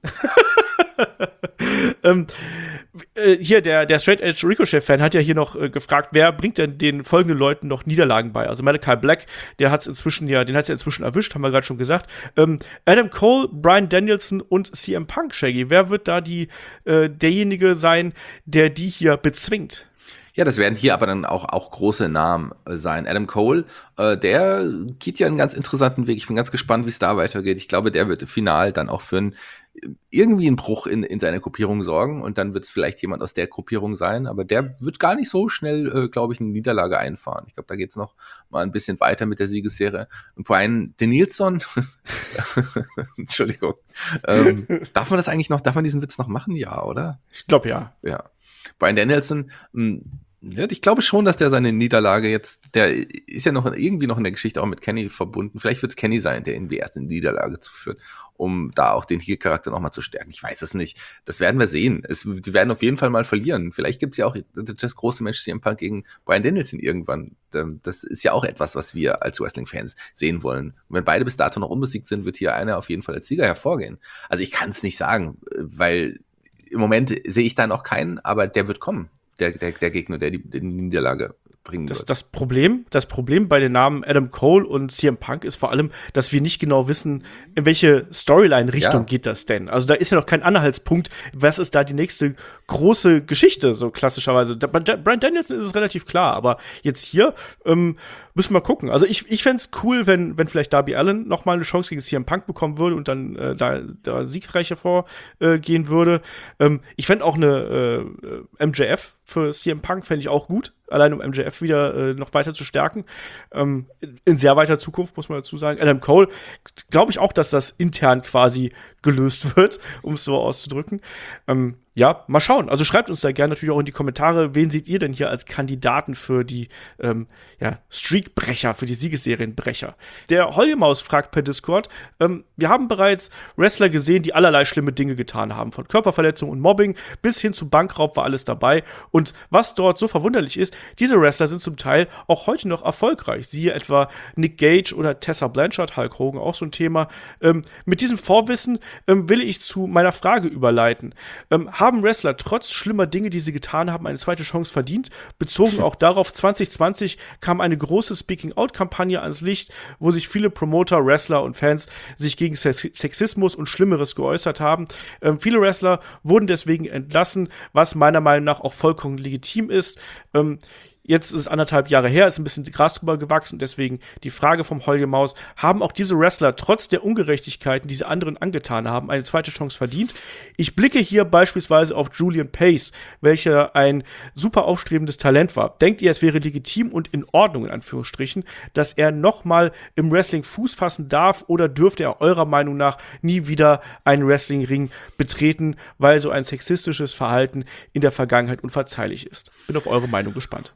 ähm, äh, hier, der, der Straight Edge Ricochet-Fan hat ja hier noch äh, gefragt, wer bringt denn den folgenden Leuten noch Niederlagen bei? Also Malakai Black, der hat's inzwischen ja, den hat's ja inzwischen erwischt, haben wir gerade schon gesagt. Ähm, Adam Cole, Bryan Danielson und C M Punk, Shaggy. Wer wird da die, äh, derjenige sein, der die hier bezwingt? Ja, das werden hier aber dann auch, auch große Namen äh, sein. Adam Cole, äh, der geht ja einen ganz interessanten Weg. Ich bin ganz gespannt, wie es da weitergeht. Ich glaube, der wird final dann auch für einen, irgendwie einen Bruch in, in seiner Gruppierung sorgen. Und dann wird es vielleicht jemand aus der Gruppierung sein. Aber der wird gar nicht so schnell, äh, glaube ich, eine Niederlage einfahren. Ich glaube, da geht es noch mal ein bisschen weiter mit der Siegesserie. Und Bryan Danielson, Entschuldigung, ähm, darf man das eigentlich noch, darf man diesen Witz noch machen? Ja, oder? Ich glaube, ja. Ja. Bryan Danielson, mh, ja, ich glaube schon, dass der seine Niederlage jetzt, der ist ja noch irgendwie noch in der Geschichte auch mit Kenny verbunden. Vielleicht wird es Kenny sein, der ihn die erste Niederlage zuführt, um da auch den Heel-Charakter nochmal zu stärken. Ich weiß es nicht. Das werden wir sehen. Es, die werden auf jeden Fall mal verlieren. Vielleicht gibt es ja auch das große Match C M Punk gegen Bryan Danielson irgendwann. Das ist ja auch etwas, was wir als Wrestling-Fans sehen wollen. Und wenn beide bis dato noch unbesiegt sind, wird hier einer auf jeden Fall als Sieger hervorgehen. Also ich kann es nicht sagen, weil im Moment sehe ich da noch keinen, aber der wird kommen. Der, der, der Gegner, der die, die Niederlage bringen das, wird. Das Problem, das Problem bei den Namen Adam Cole und C M Punk ist vor allem, dass wir nicht genau wissen, in welche Storyline-Richtung Ja. geht das denn. Also da ist ja noch kein Anhaltspunkt, was ist da die nächste große Geschichte, so klassischerweise. Da, bei Bryan Danielson ist es relativ klar, aber jetzt hier ähm, müssen wir gucken. Also ich, ich fände es cool, wenn, wenn vielleicht Darby Allin noch mal eine Chance gegen C M Punk bekommen würde und dann äh, da, da siegreich hervorgehen äh, würde. Ähm, ich fände auch eine äh, M J F für C M Punk fände ich auch gut, allein um M J F wieder äh, noch weiter zu stärken. Ähm, in sehr weiter Zukunft, muss man dazu sagen. Adam Cole, glaube ich auch, dass das intern quasi gelöst wird, um es so auszudrücken. Ähm, ja, mal schauen. Also schreibt uns da gerne natürlich auch in die Kommentare, wen seht ihr denn hier als Kandidaten für die ähm, ja, Streakbrecher, für die Siegesserienbrecher. Der Hollemaus fragt per Discord, ähm, wir haben bereits Wrestler gesehen, die allerlei schlimme Dinge getan haben. Von Körperverletzung und Mobbing bis hin zu Bankraub war alles dabei. Und was dort so verwunderlich ist, diese Wrestler sind zum Teil auch heute noch erfolgreich. Siehe etwa Nick Gage oder Tessa Blanchard, Hulk Hogan, auch so ein Thema. Ähm, mit diesem Vorwissen ähm, will ich zu meiner Frage überleiten. Ähm, haben Wrestler trotz schlimmer Dinge, die sie getan haben, eine zweite Chance verdient? Bezogen auch darauf, zwanzig zwanzig kam eine große Speaking-Out-Kampagne ans Licht, wo sich viele Promoter, Wrestler und Fans sich gegen Sexismus und Schlimmeres geäußert haben. Ähm, viele Wrestler wurden deswegen entlassen, was meiner Meinung nach auch vollkommen legitim ist. Ähm, Jetzt ist es anderthalb Jahre her, ist ein bisschen Gras drüber gewachsen und deswegen die Frage vom Hollemaus, haben auch diese Wrestler trotz der Ungerechtigkeiten, die sie anderen angetan haben, eine zweite Chance verdient? Ich blicke hier beispielsweise auf Julian Pace, welcher ein super aufstrebendes Talent war. Denkt ihr, es wäre legitim und in Ordnung, in Anführungsstrichen, dass er nochmal im Wrestling Fuß fassen darf oder dürfte er eurer Meinung nach nie wieder einen Wrestlingring betreten, weil so ein sexistisches Verhalten in der Vergangenheit unverzeihlich ist? Bin auf eure Meinung gespannt.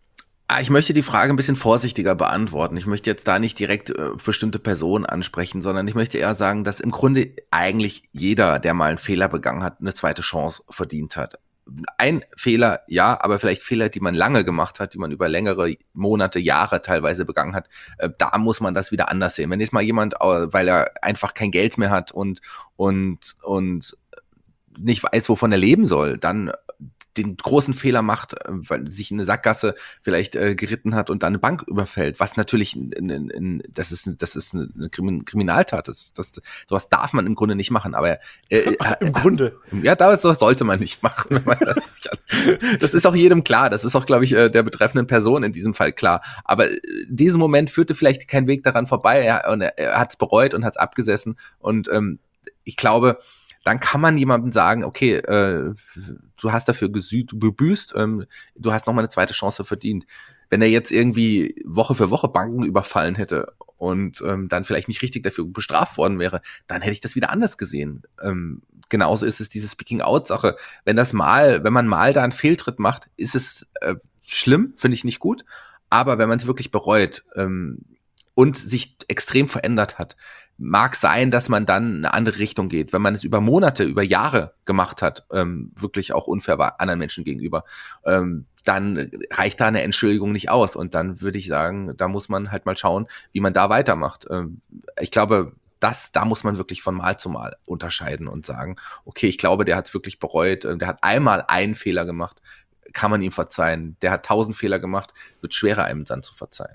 Ich möchte die Frage ein bisschen vorsichtiger beantworten. Ich möchte jetzt da nicht direkt äh, bestimmte Personen ansprechen, sondern ich möchte eher sagen, dass im Grunde eigentlich jeder, der mal einen Fehler begangen hat, eine zweite Chance verdient hat. Ein Fehler, ja, aber vielleicht Fehler, die man lange gemacht hat, die man über längere Monate, Jahre teilweise begangen hat, äh, da muss man das wieder anders sehen. Wenn jetzt mal jemand, äh, weil er einfach kein Geld mehr hat und und und nicht weiß, wovon er leben soll, dann den großen Fehler macht, weil sich in eine Sackgasse vielleicht äh, geritten hat und dann eine Bank überfällt, was natürlich, in, in, in, das ist das ist eine Kriminaltat, das, das, sowas darf man im Grunde nicht machen, aber äh, Im äh, Grunde. Ja, das sollte man nicht machen. Wenn man das, das ist auch jedem klar, das ist auch, glaube ich, der betreffenden Person in diesem Fall klar, aber in diesem Moment führte vielleicht kein Weg daran vorbei, er, er, er hat es bereut und hat es abgesessen und ähm, ich glaube, dann kann man jemandem sagen, okay, äh, du hast dafür gesüht, gebüßt, ähm, du hast nochmal eine zweite Chance verdient. Wenn er jetzt irgendwie Woche für Woche Banken überfallen hätte und ähm, dann vielleicht nicht richtig dafür bestraft worden wäre, dann hätte ich das wieder anders gesehen. Ähm, genauso ist es diese Speaking-Out-Sache. Wenn das mal, wenn man mal da einen Fehltritt macht, ist es äh, schlimm, finde ich nicht gut. Aber wenn man es wirklich bereut ähm, und sich extrem verändert hat, mag sein, dass man dann eine andere Richtung geht. Wenn man es über Monate, über Jahre gemacht hat, ähm, wirklich auch unfair war anderen Menschen gegenüber, ähm, dann reicht da eine Entschuldigung nicht aus. Und dann würde ich sagen, da muss man halt mal schauen, wie man da weitermacht. Ähm, ich glaube, das, da muss man wirklich von Mal zu Mal unterscheiden und sagen, okay, ich glaube, der hat es wirklich bereut, der hat einmal einen Fehler gemacht, kann man ihm verzeihen. Der hat tausend Fehler gemacht, wird schwerer, einem dann zu verzeihen.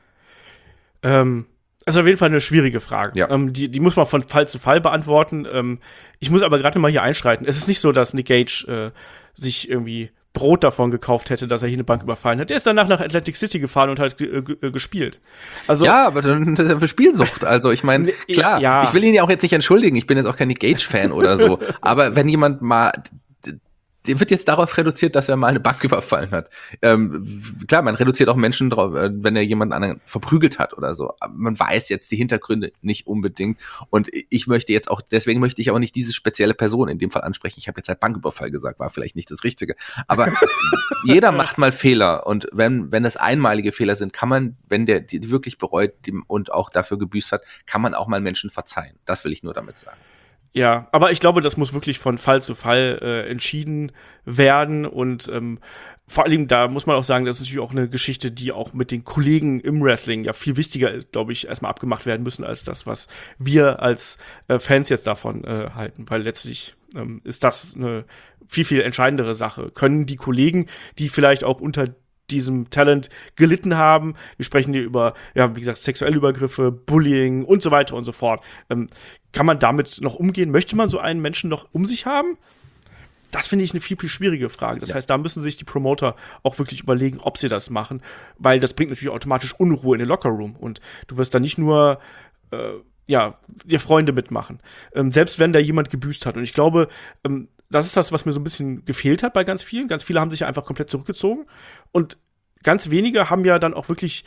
Ähm, Also auf jeden Fall eine schwierige Frage. Ja. Ähm, die, die muss man von Fall zu Fall beantworten. Ähm, ich muss aber gerade mal hier einschreiten. Es ist nicht so, dass Nick Gage äh, sich irgendwie Brot davon gekauft hätte, dass er hier eine Bank überfallen hat. Der ist danach nach Atlantic City gefahren und hat äh, g- gespielt. Also, ja, aber dann das ist für Spielsucht. Also ich meine, klar, ja. ich will ihn ja auch jetzt nicht entschuldigen. Ich bin jetzt auch kein Nick Gage-Fan oder so. Aber wenn jemand mal, der wird jetzt darauf reduziert, dass er mal eine Bank überfallen hat. Ähm, klar, man reduziert auch Menschen drauf, wenn er jemanden anderen verprügelt hat oder so. Aber man weiß jetzt die Hintergründe nicht unbedingt. Und ich möchte jetzt auch, deswegen möchte ich auch nicht diese spezielle Person in dem Fall ansprechen. Ich habe jetzt halt Banküberfall gesagt, war vielleicht nicht das Richtige. Aber jeder macht mal Fehler. Und wenn wenn das einmalige Fehler sind, kann man, wenn der die wirklich bereut und auch dafür gebüßt hat, kann man auch mal Menschen verzeihen. Das will ich nur damit sagen. Ja, aber ich glaube, das muss wirklich von Fall zu Fall äh, entschieden werden und ähm, vor allem, da muss man auch sagen, das ist natürlich auch eine Geschichte, die auch mit den Kollegen im Wrestling ja viel wichtiger ist, glaube ich, erstmal abgemacht werden müssen, als das, was wir als äh, Fans jetzt davon äh, halten, weil letztlich ähm, ist das eine viel, viel entscheidendere Sache. Können die Kollegen, die vielleicht auch unter diesem Talent gelitten haben. Wir sprechen hier über, ja, wie gesagt, sexuelle Übergriffe, Bullying und so weiter und so fort. Ähm, kann man damit noch umgehen? Möchte man so einen Menschen noch um sich haben? Das finde ich eine viel, viel schwierige Frage. Das ja. heißt, da müssen sich die Promoter auch wirklich überlegen, ob sie das machen, weil das bringt natürlich automatisch Unruhe in den Lockerroom. Und du wirst da nicht nur äh, ja, dir Freunde mitmachen. Ähm, selbst wenn da jemand gebüßt hat. Und ich glaube, ähm, das ist das, was mir so ein bisschen gefehlt hat bei ganz vielen. Ganz viele haben sich ja einfach komplett zurückgezogen. Und ganz wenige haben ja dann auch wirklich.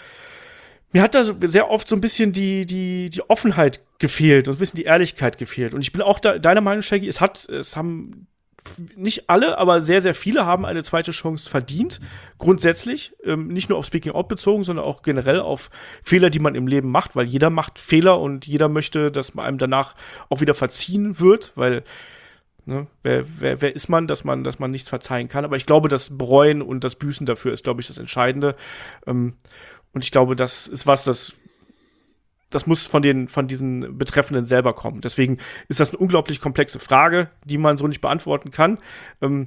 Mir hat da so sehr oft so ein bisschen die, die, die Offenheit gefehlt und so ein bisschen die Ehrlichkeit gefehlt. Und ich bin auch da, deiner Meinung, Shaggy, es hat, es haben nicht alle, aber sehr, sehr viele haben eine zweite Chance verdient. Grundsätzlich. Ähm, nicht nur auf Speaking Out bezogen, sondern auch generell auf Fehler, die man im Leben macht, weil jeder macht Fehler und jeder möchte, dass man einem danach auch wieder verziehen wird, weil Ne? Wer, wer, wer ist man, dass man, dass man nichts verzeihen kann? Aber ich glaube, das Bereuen und das Büßen dafür ist, glaube ich, das Entscheidende. Ähm, und ich glaube, das ist was, das, das muss von den, von diesen Betreffenden selber kommen. Deswegen ist das eine unglaublich komplexe Frage, die man so nicht beantworten kann. Ähm,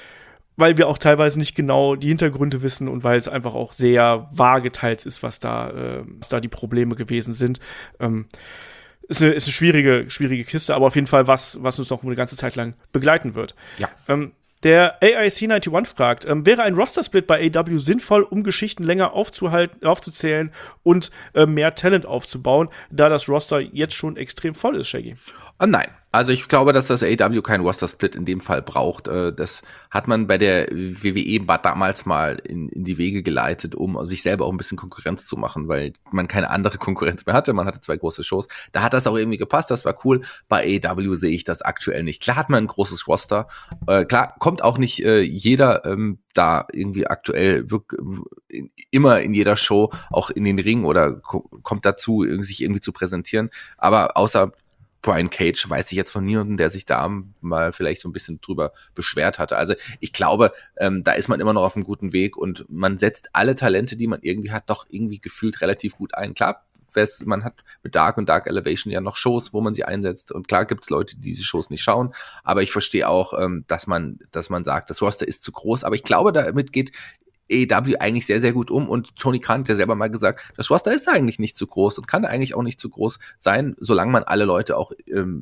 weil wir auch teilweise nicht genau die Hintergründe wissen und weil es einfach auch sehr vage teils ist, was da, äh, was da die Probleme gewesen sind. Ähm, Ist eine, ist eine schwierige, schwierige Kiste, aber auf jeden Fall was, was uns noch eine ganze Zeit lang begleiten wird. Ja. Ähm, der A I C einundneunzig fragt, ähm, wäre ein Roster-Split bei A E W sinnvoll, um Geschichten länger aufzuhalten, aufzuzählen und äh, mehr Talent aufzubauen, da das Roster jetzt schon extrem voll ist, Shaggy? Oh nein. Also ich glaube, dass das A E W keinen Roster-Split in dem Fall braucht. Das hat man bei der W W E damals mal in, in die Wege geleitet, um sich selber auch ein bisschen Konkurrenz zu machen, weil man keine andere Konkurrenz mehr hatte. Man hatte zwei große Shows. Da hat das auch irgendwie gepasst, das war cool. Bei A E W sehe ich das aktuell nicht. Klar hat man ein großes Roster. Äh, klar kommt auch nicht äh, jeder ähm, da irgendwie aktuell wirklich, in, immer in jeder Show auch in den Ring oder ko- kommt dazu, sich irgendwie zu präsentieren. Aber außer Brian Cage weiß ich jetzt von niemandem, der sich da mal vielleicht so ein bisschen drüber beschwert hatte. Also ich glaube, ähm, da ist man immer noch auf einem guten Weg und man setzt alle Talente, die man irgendwie hat, doch irgendwie gefühlt relativ gut ein. Klar, man hat mit Dark und Dark Elevation ja noch Shows, wo man sie einsetzt und klar gibt es Leute, die diese Shows nicht schauen, aber ich verstehe auch, ähm, dass man, dass man sagt, das Roster ist zu groß, aber ich glaube, damit geht A E W eigentlich sehr, sehr gut um und Tony Khan hat ja selber mal gesagt, das Roster ist eigentlich nicht zu groß und kann eigentlich auch nicht zu groß sein, solange man alle Leute auch ähm,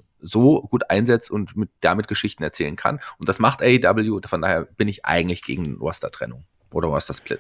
so gut einsetzt und mit, damit Geschichten erzählen kann. Und das macht A E W, von daher bin ich eigentlich gegen Roster-Trennung oder Roster-Split.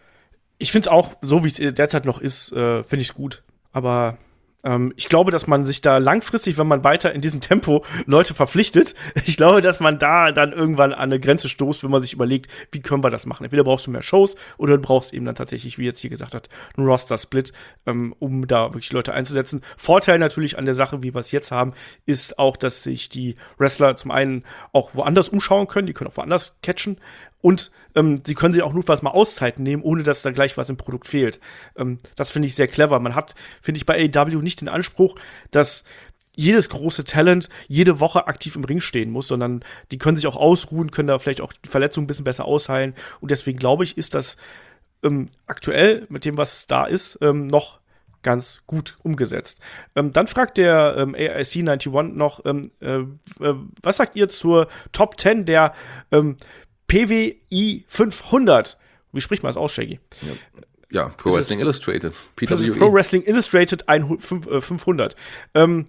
Ich finde es auch, so wie es derzeit noch ist, äh, finde ich es gut. Aber ähm, ich glaube, dass man sich da langfristig, wenn man weiter in diesem Tempo Leute verpflichtet, ich glaube, dass man da dann irgendwann an eine Grenze stoßt, wenn man sich überlegt, wie können wir das machen? Entweder brauchst du mehr Shows oder du brauchst eben dann tatsächlich, wie jetzt hier gesagt hat, einen Roster-Split, ähm, um da wirklich Leute einzusetzen. Vorteil natürlich an der Sache, wie wir es jetzt haben, ist auch, dass sich die Wrestler zum einen auch woanders umschauen können, die können auch woanders catchen. Und ähm, sie können sich auch notfalls mal Auszeiten nehmen, ohne dass da gleich was im Produkt fehlt. Ähm, das finde ich sehr clever. Man hat, finde ich, bei A E W nicht den Anspruch, dass jedes große Talent jede Woche aktiv im Ring stehen muss, sondern die können sich auch ausruhen, können da vielleicht auch die Verletzungen ein bisschen besser ausheilen. Und deswegen glaube ich, ist das ähm, aktuell mit dem, was da ist, ähm, noch ganz gut umgesetzt. Ähm, dann fragt der ähm, A I C einundneunzig noch, ähm, äh, äh, was sagt ihr zur Top zehn der ähm, P W I fünfhundert? Wie spricht man das aus, Shaggy? Ja, ja Pro Wrestling Illustrated. P W I. Pro Wrestling Illustrated fünfhundert. Ähm,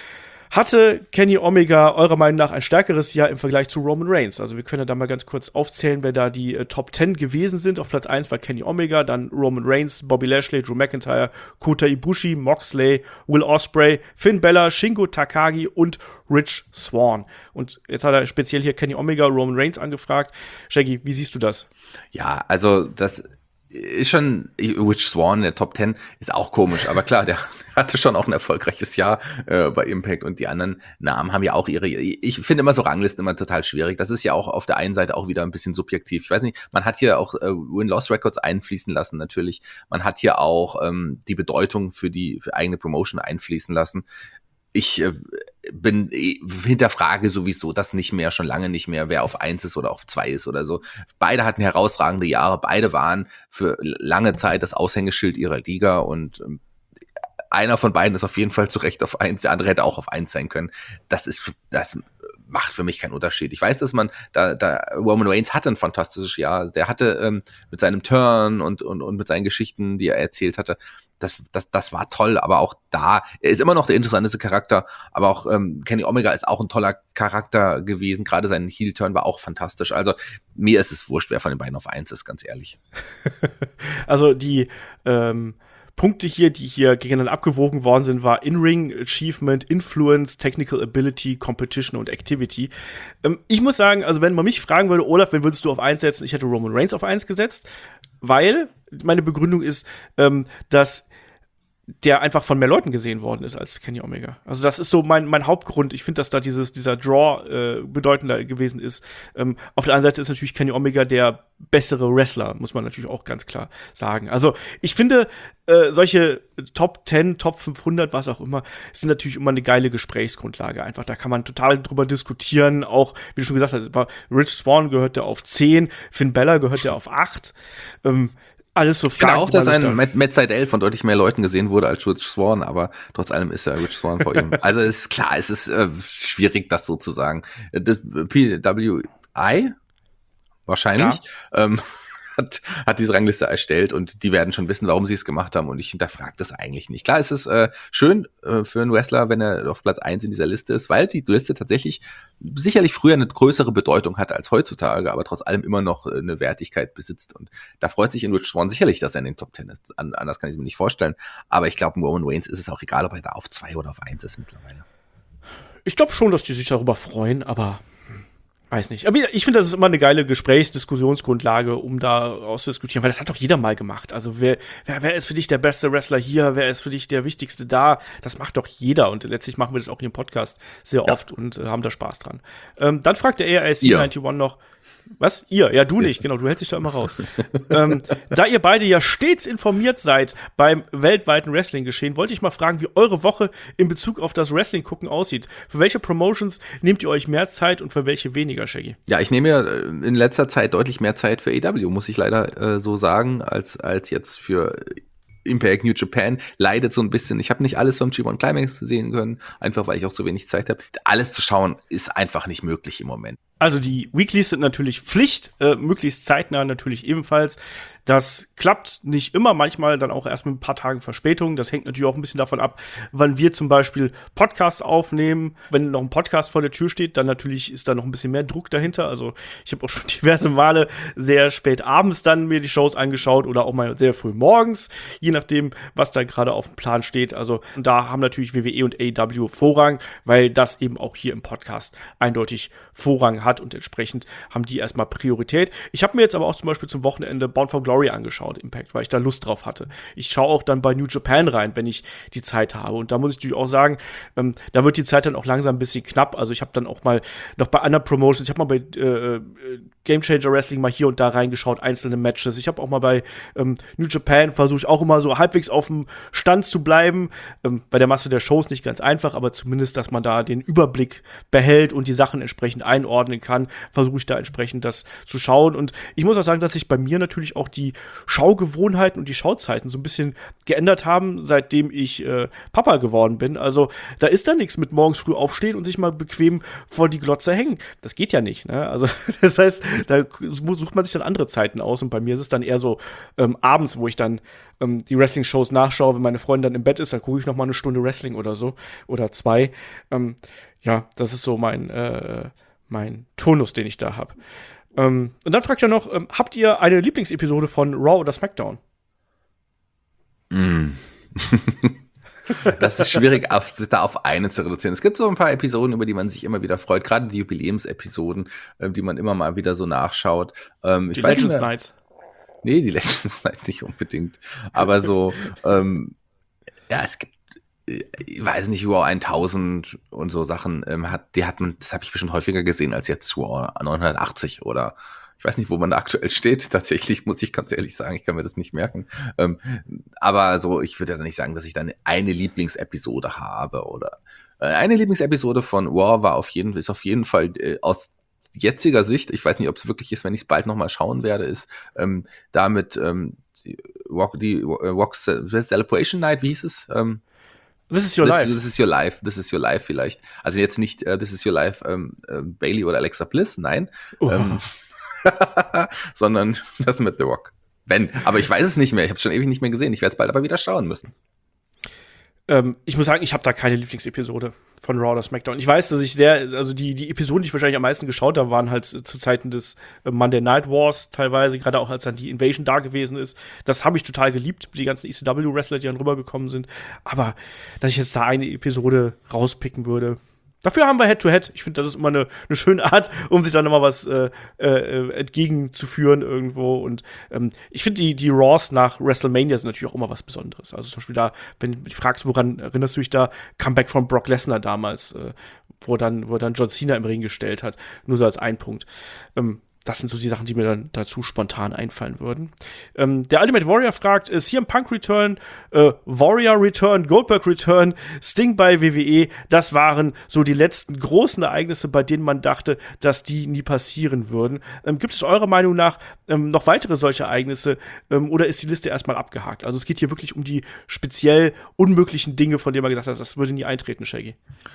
hatte Kenny Omega eurer Meinung nach ein stärkeres Jahr im Vergleich zu Roman Reigns? Also wir können ja da mal ganz kurz aufzählen, wer da die äh, Top zehn gewesen sind. Auf Platz eins war Kenny Omega, dann Roman Reigns, Bobby Lashley, Drew McIntyre, Kota Ibushi, Moxley, Will Ospreay, Finn Balor, Shingo Takagi und Rich Swann. Und jetzt hat er speziell hier Kenny Omega, Roman Reigns angefragt. Shaggy, wie siehst du das? Ja, also das ist schon, Rich Swann in der Top zehn ist auch komisch, aber klar, der hatte schon auch ein erfolgreiches Jahr äh, bei Impact und die anderen Namen haben ja auch ihre, ich finde immer so Ranglisten immer total schwierig, das ist ja auch auf der einen Seite auch wieder ein bisschen subjektiv, ich weiß nicht, man hat hier auch äh, Win-Loss-Records einfließen lassen natürlich, man hat hier auch ähm, die Bedeutung für die für eigene Promotion einfließen lassen. Ich äh, bin äh, hinterfrage sowieso das nicht mehr, schon lange nicht mehr, wer auf eins ist oder auf zwei ist oder so. Beide hatten herausragende Jahre, beide waren für lange Zeit das Aushängeschild ihrer Liga und ähm, einer von beiden ist auf jeden Fall zu Recht auf eins, der andere hätte auch auf eins sein können. Das ist, das macht für mich keinen Unterschied. Ich weiß, dass man, da, da Roman Reigns hatte ein fantastisches Jahr. Der hatte ähm, mit seinem Turn und, und, und mit seinen Geschichten, die er erzählt hatte, das, das, das war toll. Aber auch da, er ist immer noch der interessanteste Charakter. Aber auch ähm, Kenny Omega ist auch ein toller Charakter gewesen. Gerade sein Heel-Turn war auch fantastisch. Also mir ist es wurscht, wer von den beiden auf eins ist, ganz ehrlich. Also die, ähm Punkte hier, die hier gegeneinander abgewogen worden sind, war In-Ring, Achievement, Influence, Technical Ability, Competition und Activity. Ähm, ich muss sagen, also wenn man mich fragen würde, Olaf, wen würdest du auf eins setzen? Ich hätte Roman Reigns auf eins gesetzt, weil meine Begründung ist, ähm, dass der einfach von mehr Leuten gesehen worden ist als Kenny Omega. Also das ist so mein, mein Hauptgrund. Ich finde, dass da dieses, dieser Draw äh, bedeutender gewesen ist. Ähm, auf der anderen Seite ist natürlich Kenny Omega der bessere Wrestler, muss man natürlich auch ganz klar sagen. Also ich finde, äh, solche Top zehn, Top fünfhundert, was auch immer, sind natürlich immer eine geile Gesprächsgrundlage. Einfach, da kann man total drüber diskutieren. Auch, wie du schon gesagt hast, war Rich Swann gehört der auf zehn, Finn Balor gehört der auf acht. Ähm, Alles so Fragen. Ich finde auch, dass ein da Matt, Matt Sydal von deutlich mehr Leuten gesehen wurde als Rich Swann, aber trotz allem ist ja Rich Swann vor ihm. Also ist klar, es ist äh, schwierig, das so zu sagen. Das P W I wahrscheinlich ja. ähm, hat, hat diese Rangliste erstellt und die werden schon wissen, warum sie es gemacht haben und ich hinterfrage das eigentlich nicht. Klar, es ist äh, schön äh, für einen Wrestler, wenn er auf Platz eins in dieser Liste ist, weil die Liste tatsächlich sicherlich früher eine größere Bedeutung hatte als heutzutage, aber trotz allem immer noch eine Wertigkeit besitzt und da freut sich in Rich Swann sicherlich, dass er in den Top Ten ist. An, anders kann ich es mir nicht vorstellen, aber ich glaube, Roman Reigns ist es auch egal, ob er da auf zwei oder auf eins ist mittlerweile. Ich glaube schon, dass die sich darüber freuen, aber weiß nicht. Aber ich finde, das ist immer eine geile Gesprächsdiskussionsgrundlage, um da auszudiskutieren, weil das hat doch jeder mal gemacht. Also wer, wer, wer ist für dich der beste Wrestler hier, wer ist für dich der wichtigste da? Das macht doch jeder und letztlich machen wir das auch hier im Podcast sehr ja. oft und äh, haben da Spaß dran. Ähm, dann fragt der A R C einundneunzig noch, was? Ihr? Ja, du nicht, genau, du hältst dich da immer raus. ähm, da ihr beide ja stets informiert seid beim weltweiten Wrestling-Geschehen, wollte ich mal fragen, wie eure Woche in Bezug auf das Wrestling-Gucken aussieht. Für welche Promotions nehmt ihr euch mehr Zeit und für welche weniger, Shaggy? Ja, ich nehme ja in letzter Zeit deutlich mehr Zeit für A E W, muss ich leider äh, so sagen, als, als jetzt für Impact, New Japan. Leidet so ein bisschen. Ich habe nicht alles vom G eins Climax sehen können, einfach weil ich auch so wenig Zeit habe. Alles zu schauen ist einfach nicht möglich im Moment. Also die Weeklies sind natürlich Pflicht, äh, möglichst zeitnah natürlich ebenfalls. Das klappt nicht immer, manchmal dann auch erst mit ein paar Tagen Verspätung. Das hängt natürlich auch ein bisschen davon ab, wann wir zum Beispiel Podcasts aufnehmen. Wenn noch ein Podcast vor der Tür steht, dann natürlich ist da noch ein bisschen mehr Druck dahinter. Also ich habe auch schon diverse Male sehr spät abends dann mir die Shows angeschaut oder auch mal sehr früh morgens, je nachdem, was da gerade auf dem Plan steht. Also da haben natürlich W W E und A E W Vorrang, weil das eben auch hier im Podcast eindeutig Vorrang hat und entsprechend haben die erstmal Priorität. Ich habe mir jetzt aber auch zum Beispiel zum Wochenende Bound for Glory angeschaut, Impact, weil ich da Lust drauf hatte. Ich schaue auch dann bei New Japan rein, wenn ich die Zeit habe. Und da muss ich natürlich auch sagen, ähm, da wird die Zeit dann auch langsam ein bisschen knapp. Also ich habe dann auch mal noch bei anderen Promotions, ich habe mal bei äh, Game Changer Wrestling mal hier und da reingeschaut, einzelne Matches. Ich habe auch mal bei ähm, New Japan versuche ich auch immer so halbwegs auf dem Stand zu bleiben. Ähm, bei der Masse der Shows nicht ganz einfach, aber zumindest, dass man da den Überblick behält und die Sachen entsprechend einordnen kann, versuche ich da entsprechend das zu schauen. Und ich muss auch sagen, dass sich bei mir natürlich auch die Schaugewohnheiten und die Schauzeiten so ein bisschen geändert haben, seitdem ich äh, Papa geworden bin. Also da ist da nichts mit morgens früh aufstehen und sich mal bequem vor die Glotze hängen. Das geht ja nicht, ne? Also das heißt, da sucht man sich dann andere Zeiten aus und bei mir ist es dann eher so ähm, abends, wo ich dann ähm, die Wrestling-Shows nachschaue, wenn meine Freundin dann im Bett ist, dann gucke ich noch mal eine Stunde Wrestling oder so oder zwei. Ähm, ja, das ist so mein äh, mein Tonus, den ich da habe. Ähm, und dann fragt er noch, ähm, habt ihr eine Lieblingsepisode von Raw oder SmackDown? Mm. Das ist schwierig, auf, da auf eine zu reduzieren. Es gibt so ein paar Episoden, über die man sich immer wieder freut, gerade die Jubiläumsepisoden, äh, die man immer mal wieder so nachschaut. Ähm, die ich weiß Legends nicht, Nights. Nee, die Legends Nights nicht unbedingt. Aber so, ähm, ja, es gibt ich weiß nicht, Raw tausend und so Sachen, ähm, hat, die hat man, das habe ich bestimmt häufiger gesehen als jetzt Raw neunhundertachtzig oder ich weiß nicht, wo man da aktuell steht. Tatsächlich muss ich ganz ehrlich sagen, ich kann mir das nicht merken. Ähm, aber so, ich würde ja nicht sagen, dass ich dann eine Lieblingsepisode habe oder äh, eine Lieblingsepisode von Raw war auf jeden, ist auf jeden Fall äh, aus jetziger Sicht, ich weiß nicht, ob es wirklich ist, wenn ich es bald nochmal schauen werde, ist ähm, damit ähm, die Rock, die Rock Celebration Night, wie hieß es? Ähm, This is your this, life. This is your life. This is your life vielleicht. Also jetzt nicht uh, This is your life ähm, äh, Bailey oder Alexa Bliss, nein. Oh. Ähm, sondern das mit The Rock. Wenn, aber ich weiß es nicht mehr. Ich habe es schon ewig nicht mehr gesehen. Ich werde es bald aber wieder schauen müssen. Ähm, ich muss sagen, ich habe da keine Lieblingsepisode von Raw oder SmackDown. Ich weiß, dass ich sehr, also die, die Episoden, die ich wahrscheinlich am meisten geschaut habe, waren halt zu Zeiten des äh, Monday Night Wars teilweise, gerade auch als dann die Invasion da gewesen ist. Das habe ich total geliebt, die ganzen E C W-Wrestler, die dann rübergekommen sind. Aber dass ich jetzt da eine Episode rauspicken würde, dafür haben wir Head-to-Head. Ich finde, das ist immer eine, eine schöne Art, um sich dann nochmal was äh, äh, entgegenzuführen irgendwo. Und ähm, ich finde, die, die Raws nach WrestleMania sind natürlich auch immer was Besonderes. Also zum Beispiel da, wenn du dich fragst, woran erinnerst du dich da? Comeback von Brock Lesnar damals, äh, wo dann, wo dann John Cena im Ring gestellt hat. Nur so als ein Punkt. Ähm, Das sind so die Sachen, die mir dann dazu spontan einfallen würden. Ähm, der Ultimate Warrior fragt, äh, C M Punk Return, äh, Warrior Return, Goldberg Return, Sting bei W W E. Das waren so die letzten großen Ereignisse, bei denen man dachte, dass die nie passieren würden. Ähm, gibt es eurer Meinung nach ähm, noch weitere solche Ereignisse ähm, oder ist die Liste erstmal abgehakt? Also es geht hier wirklich um die speziell unmöglichen Dinge, von denen man gesagt hat, das würde nie eintreten, Shaggy.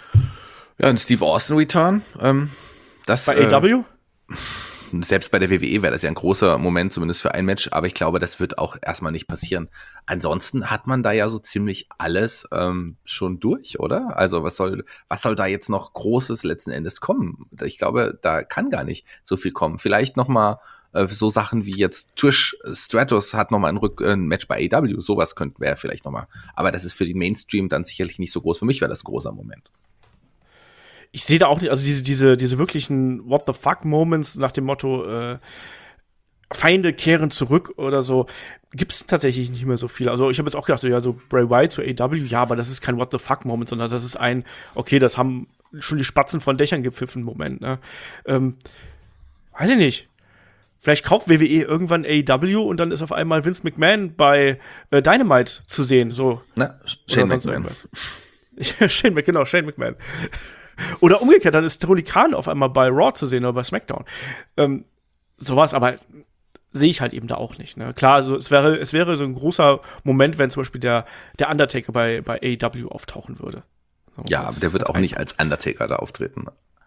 Ja, ein Steve Austin Return. Ähm, das, bei äh, A E W? Selbst bei der W W E wäre das ja ein großer Moment, zumindest für ein Match, aber ich glaube, das wird auch erstmal nicht passieren. Ansonsten hat man da ja so ziemlich alles ähm, schon durch, oder? Also was soll, was soll da jetzt noch Großes letzten Endes kommen? Ich glaube, da kann gar nicht so viel kommen. Vielleicht noch mal äh, so Sachen wie jetzt Trish Stratus hat noch mal ein, Rück, äh, ein Match bei A E W, sowas könnte wäre vielleicht noch mal. Aber das ist für den Mainstream dann sicherlich nicht so groß. Für mich wäre das ein großer Moment. Ich sehe da auch nicht, also diese, diese, diese wirklichen What the fuck Moments nach dem Motto, äh, Feinde kehren zurück oder so, gibt es tatsächlich nicht mehr so viel. Also ich habe jetzt auch gedacht, so, ja, so Bray Wyatt zu A E W, ja, aber das ist kein What the fuck Moment, sondern das ist ein, okay, das haben schon die Spatzen von Dächern gepfiffen Moment, ne? Ähm, weiß ich nicht. Vielleicht kauft W W E irgendwann A E W und dann ist auf einmal Vince McMahon bei äh, Dynamite zu sehen, so. Na, Shane McMahon. Shane McMahon, genau, Shane McMahon. Oder umgekehrt, dann ist Tony Khan auf einmal bei Raw zu sehen oder bei SmackDown. Ähm, sowas, aber sehe ich halt eben da auch nicht. Ne? Klar, also es wäre, es wäre so ein großer Moment, wenn zum Beispiel der, der Undertaker bei, bei A E W auftauchen würde. So, ja, als, aber der wird auch ein- nicht als Undertaker da auftreten.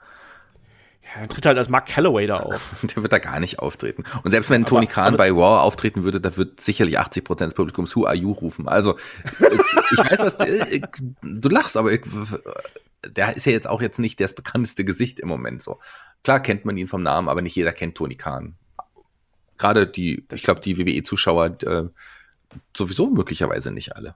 Ja, dann tritt halt als Mark Calloway da auf. Der wird da gar nicht auftreten. Und selbst wenn Tony Aber- Khan aber- bei Raw auftreten würde, da wird sicherlich achtzig Prozent des Publikums Who are you rufen. Also, äh, ich weiß was, äh, du lachst, aber ich, der ist ja jetzt auch jetzt nicht das bekannteste Gesicht im Moment so. Klar kennt man ihn vom Namen, aber nicht jeder kennt Tony Khan. Gerade die, ich glaube, die W W E-Zuschauer äh, sowieso möglicherweise nicht alle.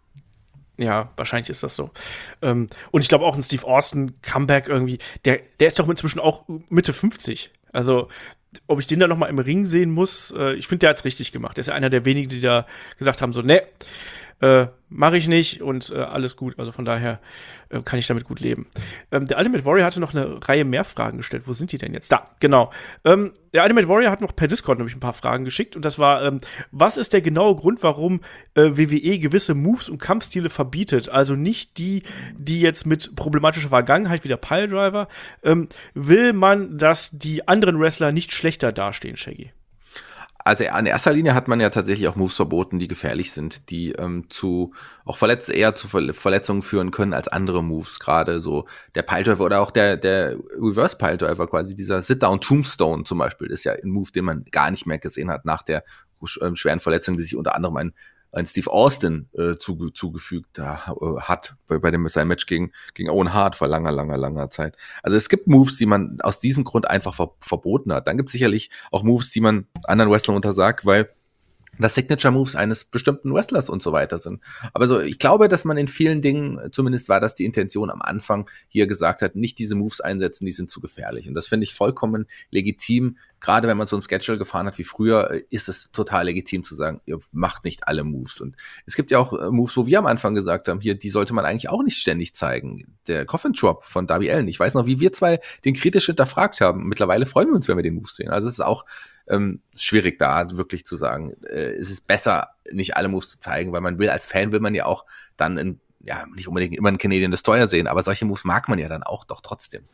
Ja, wahrscheinlich ist das so. Ähm, und ich glaube auch ein Steve Austin Comeback irgendwie, der, der ist doch inzwischen auch Mitte fünfzig. Also, ob ich den da noch mal im Ring sehen muss, äh, ich finde, der hat's richtig gemacht. Der ist ja einer der wenigen, die da gesagt haben, so, ne, äh, mache ich nicht und äh, alles gut. Also von daher äh, kann ich damit gut leben. Ähm, der Ultimate Warrior hatte noch eine Reihe mehr Fragen gestellt. Wo sind die denn jetzt? Da, genau. Ähm, der Ultimate Warrior hat noch per Discord nämlich ein paar Fragen geschickt und das war, ähm, was ist der genaue Grund, warum äh, W W E gewisse Moves und Kampfstile verbietet? Also nicht die, die jetzt mit problematischer Vergangenheit wie der Piledriver. Ähm, will man, dass die anderen Wrestler nicht schlechter dastehen, Shaggy? Also in erster Linie hat man ja tatsächlich auch Moves verboten, die gefährlich sind, die ähm, zu auch verletz eher zu Ver Verletzungen führen können als andere Moves. Gerade so der Piledriver oder auch der der Reverse Piledriver, quasi dieser Sit-Down Tombstone zum Beispiel, ist ja ein Move, den man gar nicht mehr gesehen hat nach der ähm, schweren Verletzung, die sich unter anderem ein ein Steve Austin äh, zuge zugefügt äh, hat bei, bei dem seinem Match gegen gegen Owen Hart vor langer langer langer Zeit. Also es gibt Moves, die man aus diesem Grund einfach ver verboten hat. Dann gibt es sicherlich auch Moves, die man anderen Wrestlern untersagt, weil das Signature-Moves eines bestimmten Wrestlers und so weiter sind. Aber so, ich glaube, dass man in vielen Dingen, zumindest war das die Intention am Anfang, hier gesagt hat, nicht diese Moves einsetzen, die sind zu gefährlich. Und das finde ich vollkommen legitim. Gerade wenn man so ein Schedule gefahren hat wie früher, ist es total legitim zu sagen, ihr macht nicht alle Moves. Und es gibt ja auch Moves, wo wir am Anfang gesagt haben, hier, die sollte man eigentlich auch nicht ständig zeigen. Der Coffin Drop von Darby Allin. Ich weiß noch, wie wir zwei den kritisch hinterfragt haben. Mittlerweile freuen wir uns, wenn wir den Move sehen. Also es ist auch ähm, schwierig da wirklich zu sagen, äh, es ist besser, nicht alle Moves zu zeigen, weil man will, als Fan will man ja auch dann in, ja, nicht unbedingt immer einen Canadian Destroyer sehen, aber solche Moves mag man ja dann auch doch trotzdem.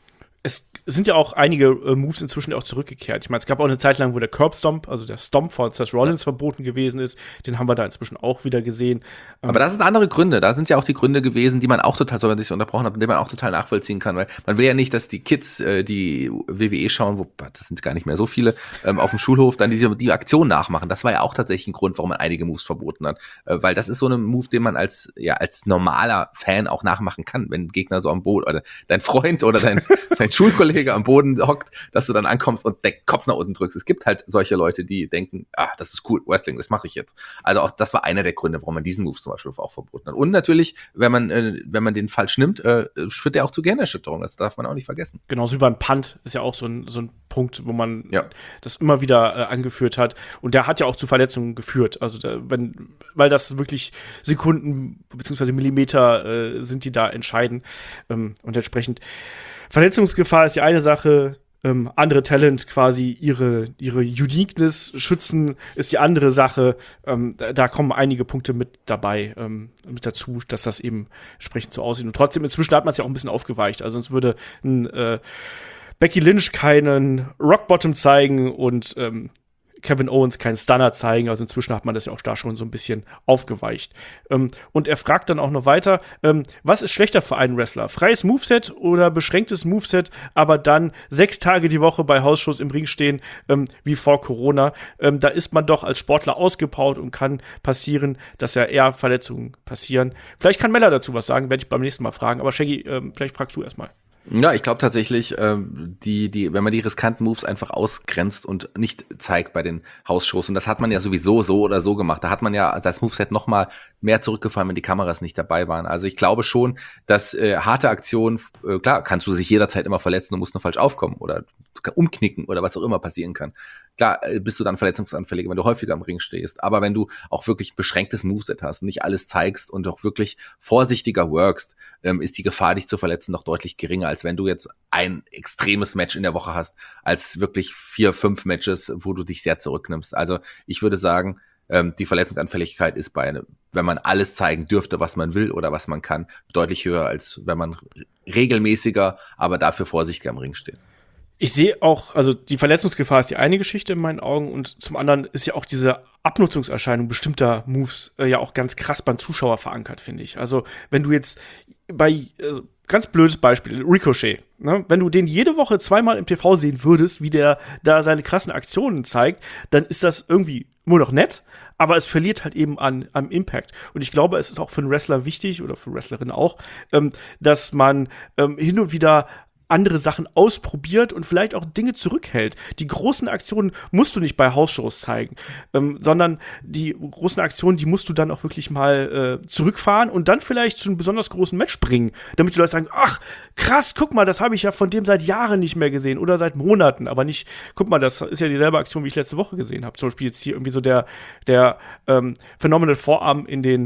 es sind ja auch einige äh, Moves inzwischen auch zurückgekehrt. Ich meine, es gab auch eine Zeit lang, wo der Curb Stomp, also der Stomp von Seth Rollins ja. verboten gewesen ist. Den haben wir da inzwischen auch wieder gesehen. Aber das sind andere Gründe. Da sind ja auch die Gründe gewesen, die man auch total, so wenn ich unterbrochen habe, die man auch total nachvollziehen kann. Weil man will ja nicht, dass die Kids, äh, die W W E schauen, wo, das sind gar nicht mehr so viele, ähm, auf dem Schulhof dann diese, die Aktion nachmachen. Das war ja auch tatsächlich ein Grund, warum man einige Moves verboten hat. Äh, weil das ist so ein Move, den man als, ja, als normaler Fan auch nachmachen kann, wenn ein Gegner so am Boden, oder dein Freund oder dein, dein Schulkollege am Boden hockt, dass du dann ankommst und den Kopf nach unten drückst. Es gibt halt solche Leute, die denken, ah, das ist cool, Wrestling, das mache ich jetzt. Also auch das war einer der Gründe, warum man diesen Move zum Beispiel auch verboten hat. Und natürlich, wenn man, äh, wenn man den falsch nimmt, äh, führt der auch zu Gehirnerschütterung. Das darf man auch nicht vergessen. Genauso wie beim Punt ist ja auch so ein, so ein Punkt, wo man ja. das immer wieder äh, angeführt hat. Und der hat ja auch zu Verletzungen geführt. Also der, wenn, weil das wirklich Sekunden bzw. Millimeter äh, sind, die da entscheiden. Ähm, und entsprechend Verletzungsgefahr ist die eine Sache, ähm, andere Talent quasi ihre, ihre Uniqueness schützen ist die andere Sache. Ähm, da, da kommen einige Punkte mit dabei, ähm, mit dazu, dass das eben entsprechend so aussieht. Und trotzdem, inzwischen hat man es ja auch ein bisschen aufgeweicht. Also sonst würde ein äh, Becky Lynch keinen Rock Bottom zeigen und ähm, Kevin Owens keinen Stunner zeigen. Also inzwischen hat man das ja auch da schon so ein bisschen aufgeweicht. Ähm, und er fragt dann auch noch weiter, ähm, was ist schlechter für einen Wrestler? Freies Moveset oder beschränktes Moveset, aber dann sechs Tage die Woche bei Hausshows im Ring stehen, ähm, wie vor Corona. Ähm, da ist man doch als Sportler ausgepowert und kann passieren, dass ja eher Verletzungen passieren. Vielleicht kann Mella dazu was sagen, werde ich beim nächsten Mal fragen. Aber Shaggy, ähm, vielleicht fragst du erstmal. Ja, ich glaube tatsächlich, ähm, die, die, wenn man die riskanten Moves einfach ausgrenzt und nicht zeigt bei den Hausshows, und das hat man ja sowieso so oder so gemacht, da hat man ja das Moveset noch mal mehr zurückgefahren, wenn die Kameras nicht dabei waren. Also ich glaube schon, dass äh, harte Aktionen, äh, klar, kannst du sich jederzeit immer verletzen und musst nur falsch aufkommen oder umknicken oder was auch immer passieren kann. Klar, äh, bist du dann verletzungsanfälliger, wenn du häufiger im Ring stehst, aber wenn du auch wirklich ein beschränktes Moveset hast, nicht alles zeigst und auch wirklich vorsichtiger workst, ähm, ist die Gefahr, dich zu verletzen, noch deutlich geringer, als wenn du jetzt ein extremes Match in der Woche hast, als wirklich vier, fünf Matches, wo du dich sehr zurücknimmst. Also ich würde sagen, ähm, die Verletzungsanfälligkeit ist bei einem, wenn man alles zeigen dürfte, was man will oder was man kann, deutlich höher, als wenn man regelmäßiger, aber dafür vorsichtiger im Ring steht. Ich sehe auch, also die Verletzungsgefahr ist die eine Geschichte in meinen Augen und zum anderen ist ja auch diese Abnutzungserscheinung bestimmter Moves äh, ja auch ganz krass beim Zuschauer verankert, finde ich. Also wenn du jetzt bei, also ganz blödes Beispiel, Ricochet, ne? Wenn du den jede Woche zweimal im T V sehen würdest, wie der da seine krassen Aktionen zeigt, dann ist das irgendwie nur noch nett, aber es verliert halt eben an, am Impact. Und ich glaube, es ist auch für einen Wrestler wichtig oder für Wrestlerinnen auch, ähm, dass man ähm, hin und wieder andere Sachen ausprobiert und vielleicht auch Dinge zurückhält. Die großen Aktionen musst du nicht bei Hausshows zeigen, ähm, sondern die großen Aktionen, die musst du dann auch wirklich mal äh, zurückfahren und dann vielleicht zu einem besonders großen Match bringen, damit die Leute sagen, ach, krass, guck mal, das habe ich ja von dem seit Jahren nicht mehr gesehen oder seit Monaten, aber nicht, guck mal, das ist ja dieselbe Aktion, wie ich letzte Woche gesehen habe. Zum Beispiel jetzt hier irgendwie so der, der ähm, Phenomenal Vorarm in den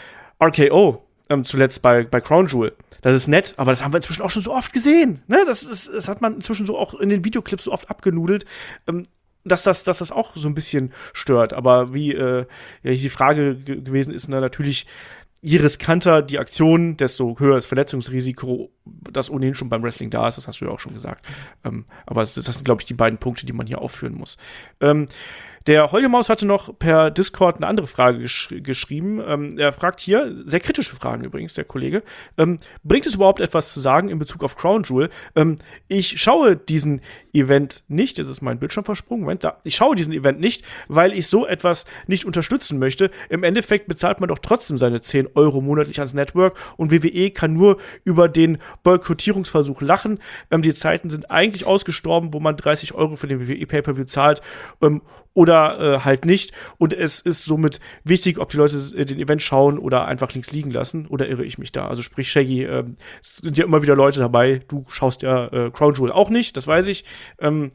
R K O, ähm, zuletzt bei, bei Crown Jewel. Das ist nett, aber das haben wir inzwischen auch schon so oft gesehen. Ne? Das, ist, das hat man inzwischen so auch in den Videoclips so oft abgenudelt, ähm, dass, das, dass das auch so ein bisschen stört. Aber wie äh, ja, die Frage g- gewesen ist, na, natürlich, je riskanter die Aktion, desto höher das Verletzungsrisiko, das ohnehin schon beim Wrestling da ist. Das hast du ja auch schon gesagt. Ähm, aber das, das sind, glaube ich, die beiden Punkte, die man hier aufführen muss. Ähm, Der Holgemaus hatte noch per Discord eine andere Frage gesch- geschrieben. Ähm, er fragt hier, sehr kritische Fragen übrigens, der Kollege. Ähm, bringt es überhaupt etwas zu sagen in Bezug auf Crown Jewel? Ähm, ich schaue diesen Event nicht, es ist mein Bildschirm versprungen, Moment, da. Ich schaue diesen Event nicht, weil ich so etwas nicht unterstützen möchte. Im Endeffekt bezahlt man doch trotzdem seine zehn Euro monatlich ans Network und W W E kann nur über den Boykottierungsversuch lachen. Ähm, die Zeiten sind eigentlich ausgestorben, wo man dreißig Euro für den W W E Pay-Per-View zahlt. Ähm, oder äh, halt nicht. Und es ist somit wichtig, ob die Leute den Event schauen oder einfach links liegen lassen. Oder irre ich mich da? Also sprich, Shaggy, äh, es sind ja immer wieder Leute dabei. Du schaust ja äh, Crown Jewel auch nicht, das weiß ich. Ähm,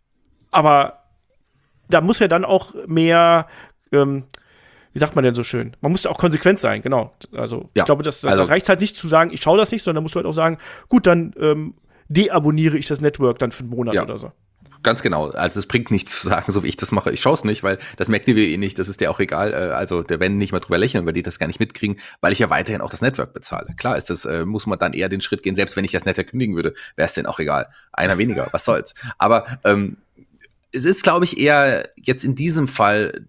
aber da muss ja dann auch mehr, ähm, wie sagt man denn so schön? Man muss ja auch konsequent sein, genau. Also ja, ich glaube, das, also, da reicht es halt nicht zu sagen, ich schaue das nicht, sondern musst du halt auch sagen, gut, dann ähm, deabonniere ich das Network dann für einen Monat ja. oder so. Ganz genau. Also es bringt nichts zu sagen, so wie ich das mache. Ich schaue es nicht, weil das merkt die W W E nicht. Das ist dir auch egal. Also der werden nicht mal drüber lächeln, weil die das gar nicht mitkriegen, weil ich ja weiterhin auch das Network bezahle. Klar ist das, äh, muss man dann eher den Schritt gehen. Selbst wenn ich das Network kündigen würde, wäre es denen auch egal. Einer weniger, was soll's. Aber ähm, es ist, glaube ich, eher jetzt in diesem Fall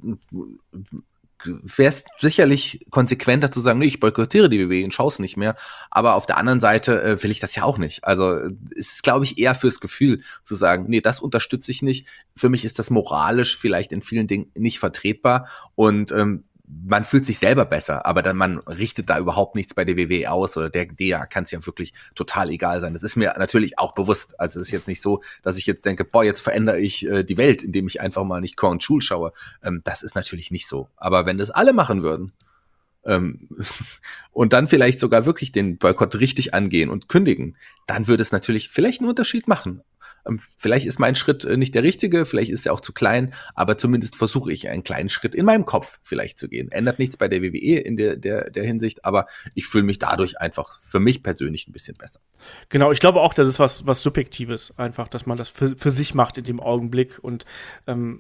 wäre es sicherlich konsequenter zu sagen, nee, ich boykottiere die W W E und schaue es nicht mehr. Aber auf der anderen Seite äh, will ich das ja auch nicht. Also es ist, glaube ich, eher fürs Gefühl zu sagen, nee, das unterstütze ich nicht. Für mich ist das moralisch vielleicht in vielen Dingen nicht vertretbar. Und ähm, man fühlt sich selber besser, aber dann man richtet da überhaupt nichts bei der W W E aus oder der D A kann es ja wirklich total egal sein. Das ist mir natürlich auch bewusst. Also es ist jetzt nicht so, dass ich jetzt denke, boah, jetzt verändere ich äh, die Welt, indem ich einfach mal nicht Crown Jewel schaue. Ähm, das ist natürlich nicht so. Aber wenn das alle machen würden ähm, und dann vielleicht sogar wirklich den Boykott richtig angehen und kündigen, dann würde es natürlich vielleicht einen Unterschied machen. Vielleicht ist mein Schritt nicht der richtige, vielleicht ist er auch zu klein, aber zumindest versuche ich einen kleinen Schritt in meinem Kopf vielleicht zu gehen. Ändert nichts bei der W W E in der, der, der Hinsicht, aber ich fühle mich dadurch einfach für mich persönlich ein bisschen besser. Genau, ich glaube auch, das ist was, was Subjektives, einfach, dass man das für, für sich macht in dem Augenblick und ähm,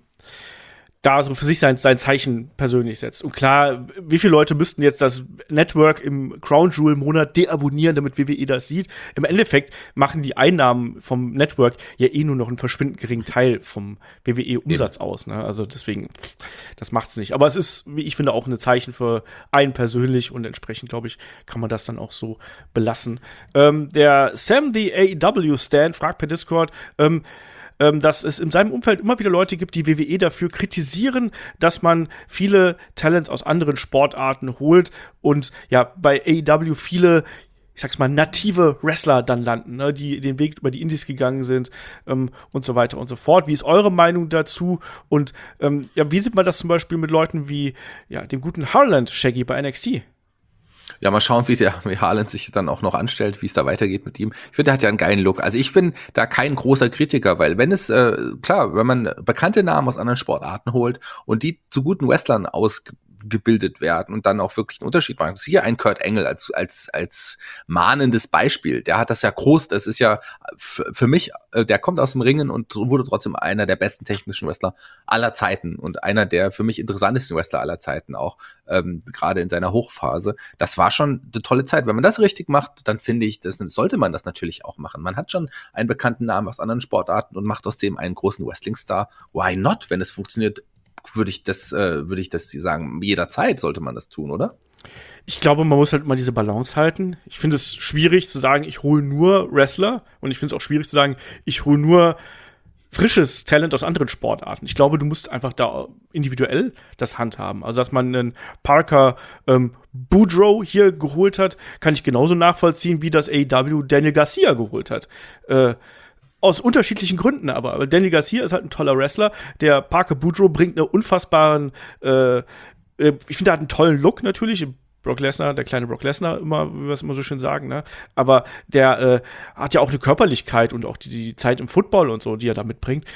da so für sich sein, sein Zeichen persönlich setzt. Und klar, wie viele Leute müssten jetzt das Network im Crown Jewel Monat deabonnieren, damit W W E das sieht? Im Endeffekt machen die Einnahmen vom Network ja eh nur noch einen verschwindend geringen Teil vom W W E-Umsatz aus. Ne? Also deswegen, pff, das macht's nicht. Aber es ist, wie ich finde, auch ein Zeichen für einen persönlich und entsprechend, glaube ich, kann man das dann auch so belassen. Ähm, der Sam, the A E W-Stan, fragt per Discord, ähm, dass es in seinem Umfeld immer wieder Leute gibt, die W W E dafür kritisieren, dass man viele Talents aus anderen Sportarten holt und ja, bei A E W viele, ich sag's mal, native Wrestler dann landen, ne, die den Weg über die Indies gegangen sind ähm, und so weiter und so fort. Wie ist eure Meinung dazu? Und ähm, ja, wie sieht man das zum Beispiel mit Leuten wie ja, dem guten Harland Shaggy bei N X T? Ja, mal schauen, wie der wie Haaland sich dann auch noch anstellt, wie es da weitergeht mit ihm. Ich finde, der hat ja einen geilen Look. Also ich bin da kein großer Kritiker, weil wenn es, äh, klar, wenn man bekannte Namen aus anderen Sportarten holt und die zu guten Wrestlern ausgebildet werden und dann auch wirklich einen Unterschied machen. Siehe ein Kurt Angle als als als mahnendes Beispiel. Der hat das ja groß, das ist ja f- für mich, äh, der kommt aus dem Ringen und wurde trotzdem einer der besten technischen Wrestler aller Zeiten und einer der für mich interessantesten Wrestler aller Zeiten auch, ähm, gerade in seiner Hochphase. Das war schon eine tolle Zeit. Wenn man das richtig macht, dann finde ich, das sollte man das natürlich auch machen. Man hat schon einen bekannten Namen aus anderen Sportarten und macht aus dem einen großen Wrestling-Star. Why not? Wenn es funktioniert, würde ich das, äh, würde ich das sagen, jederzeit sollte man das tun, oder? Ich glaube, man muss halt immer diese Balance halten. Ich finde es schwierig zu sagen, ich hole nur Wrestler und ich finde es auch schwierig zu sagen, ich hole nur frisches Talent aus anderen Sportarten. Ich glaube, du musst einfach da individuell das handhaben. Also, dass man einen Parker ähm, Boudreaux hier geholt hat, kann ich genauso nachvollziehen, wie das A E W Daniel Garcia geholt hat. Äh, aus unterschiedlichen Gründen aber. Aber Daniel Garcia ist halt ein toller Wrestler. Der Parker Boudreaux bringt einen unfassbaren, äh, äh, ich finde, er hat einen tollen Look natürlich. Brock Lesnar, der kleine Brock Lesnar, immer, wie wir es immer so schön sagen, ne? Aber der äh, hat ja auch eine Körperlichkeit und auch die, die Zeit im Football und so, die er da mitbringt.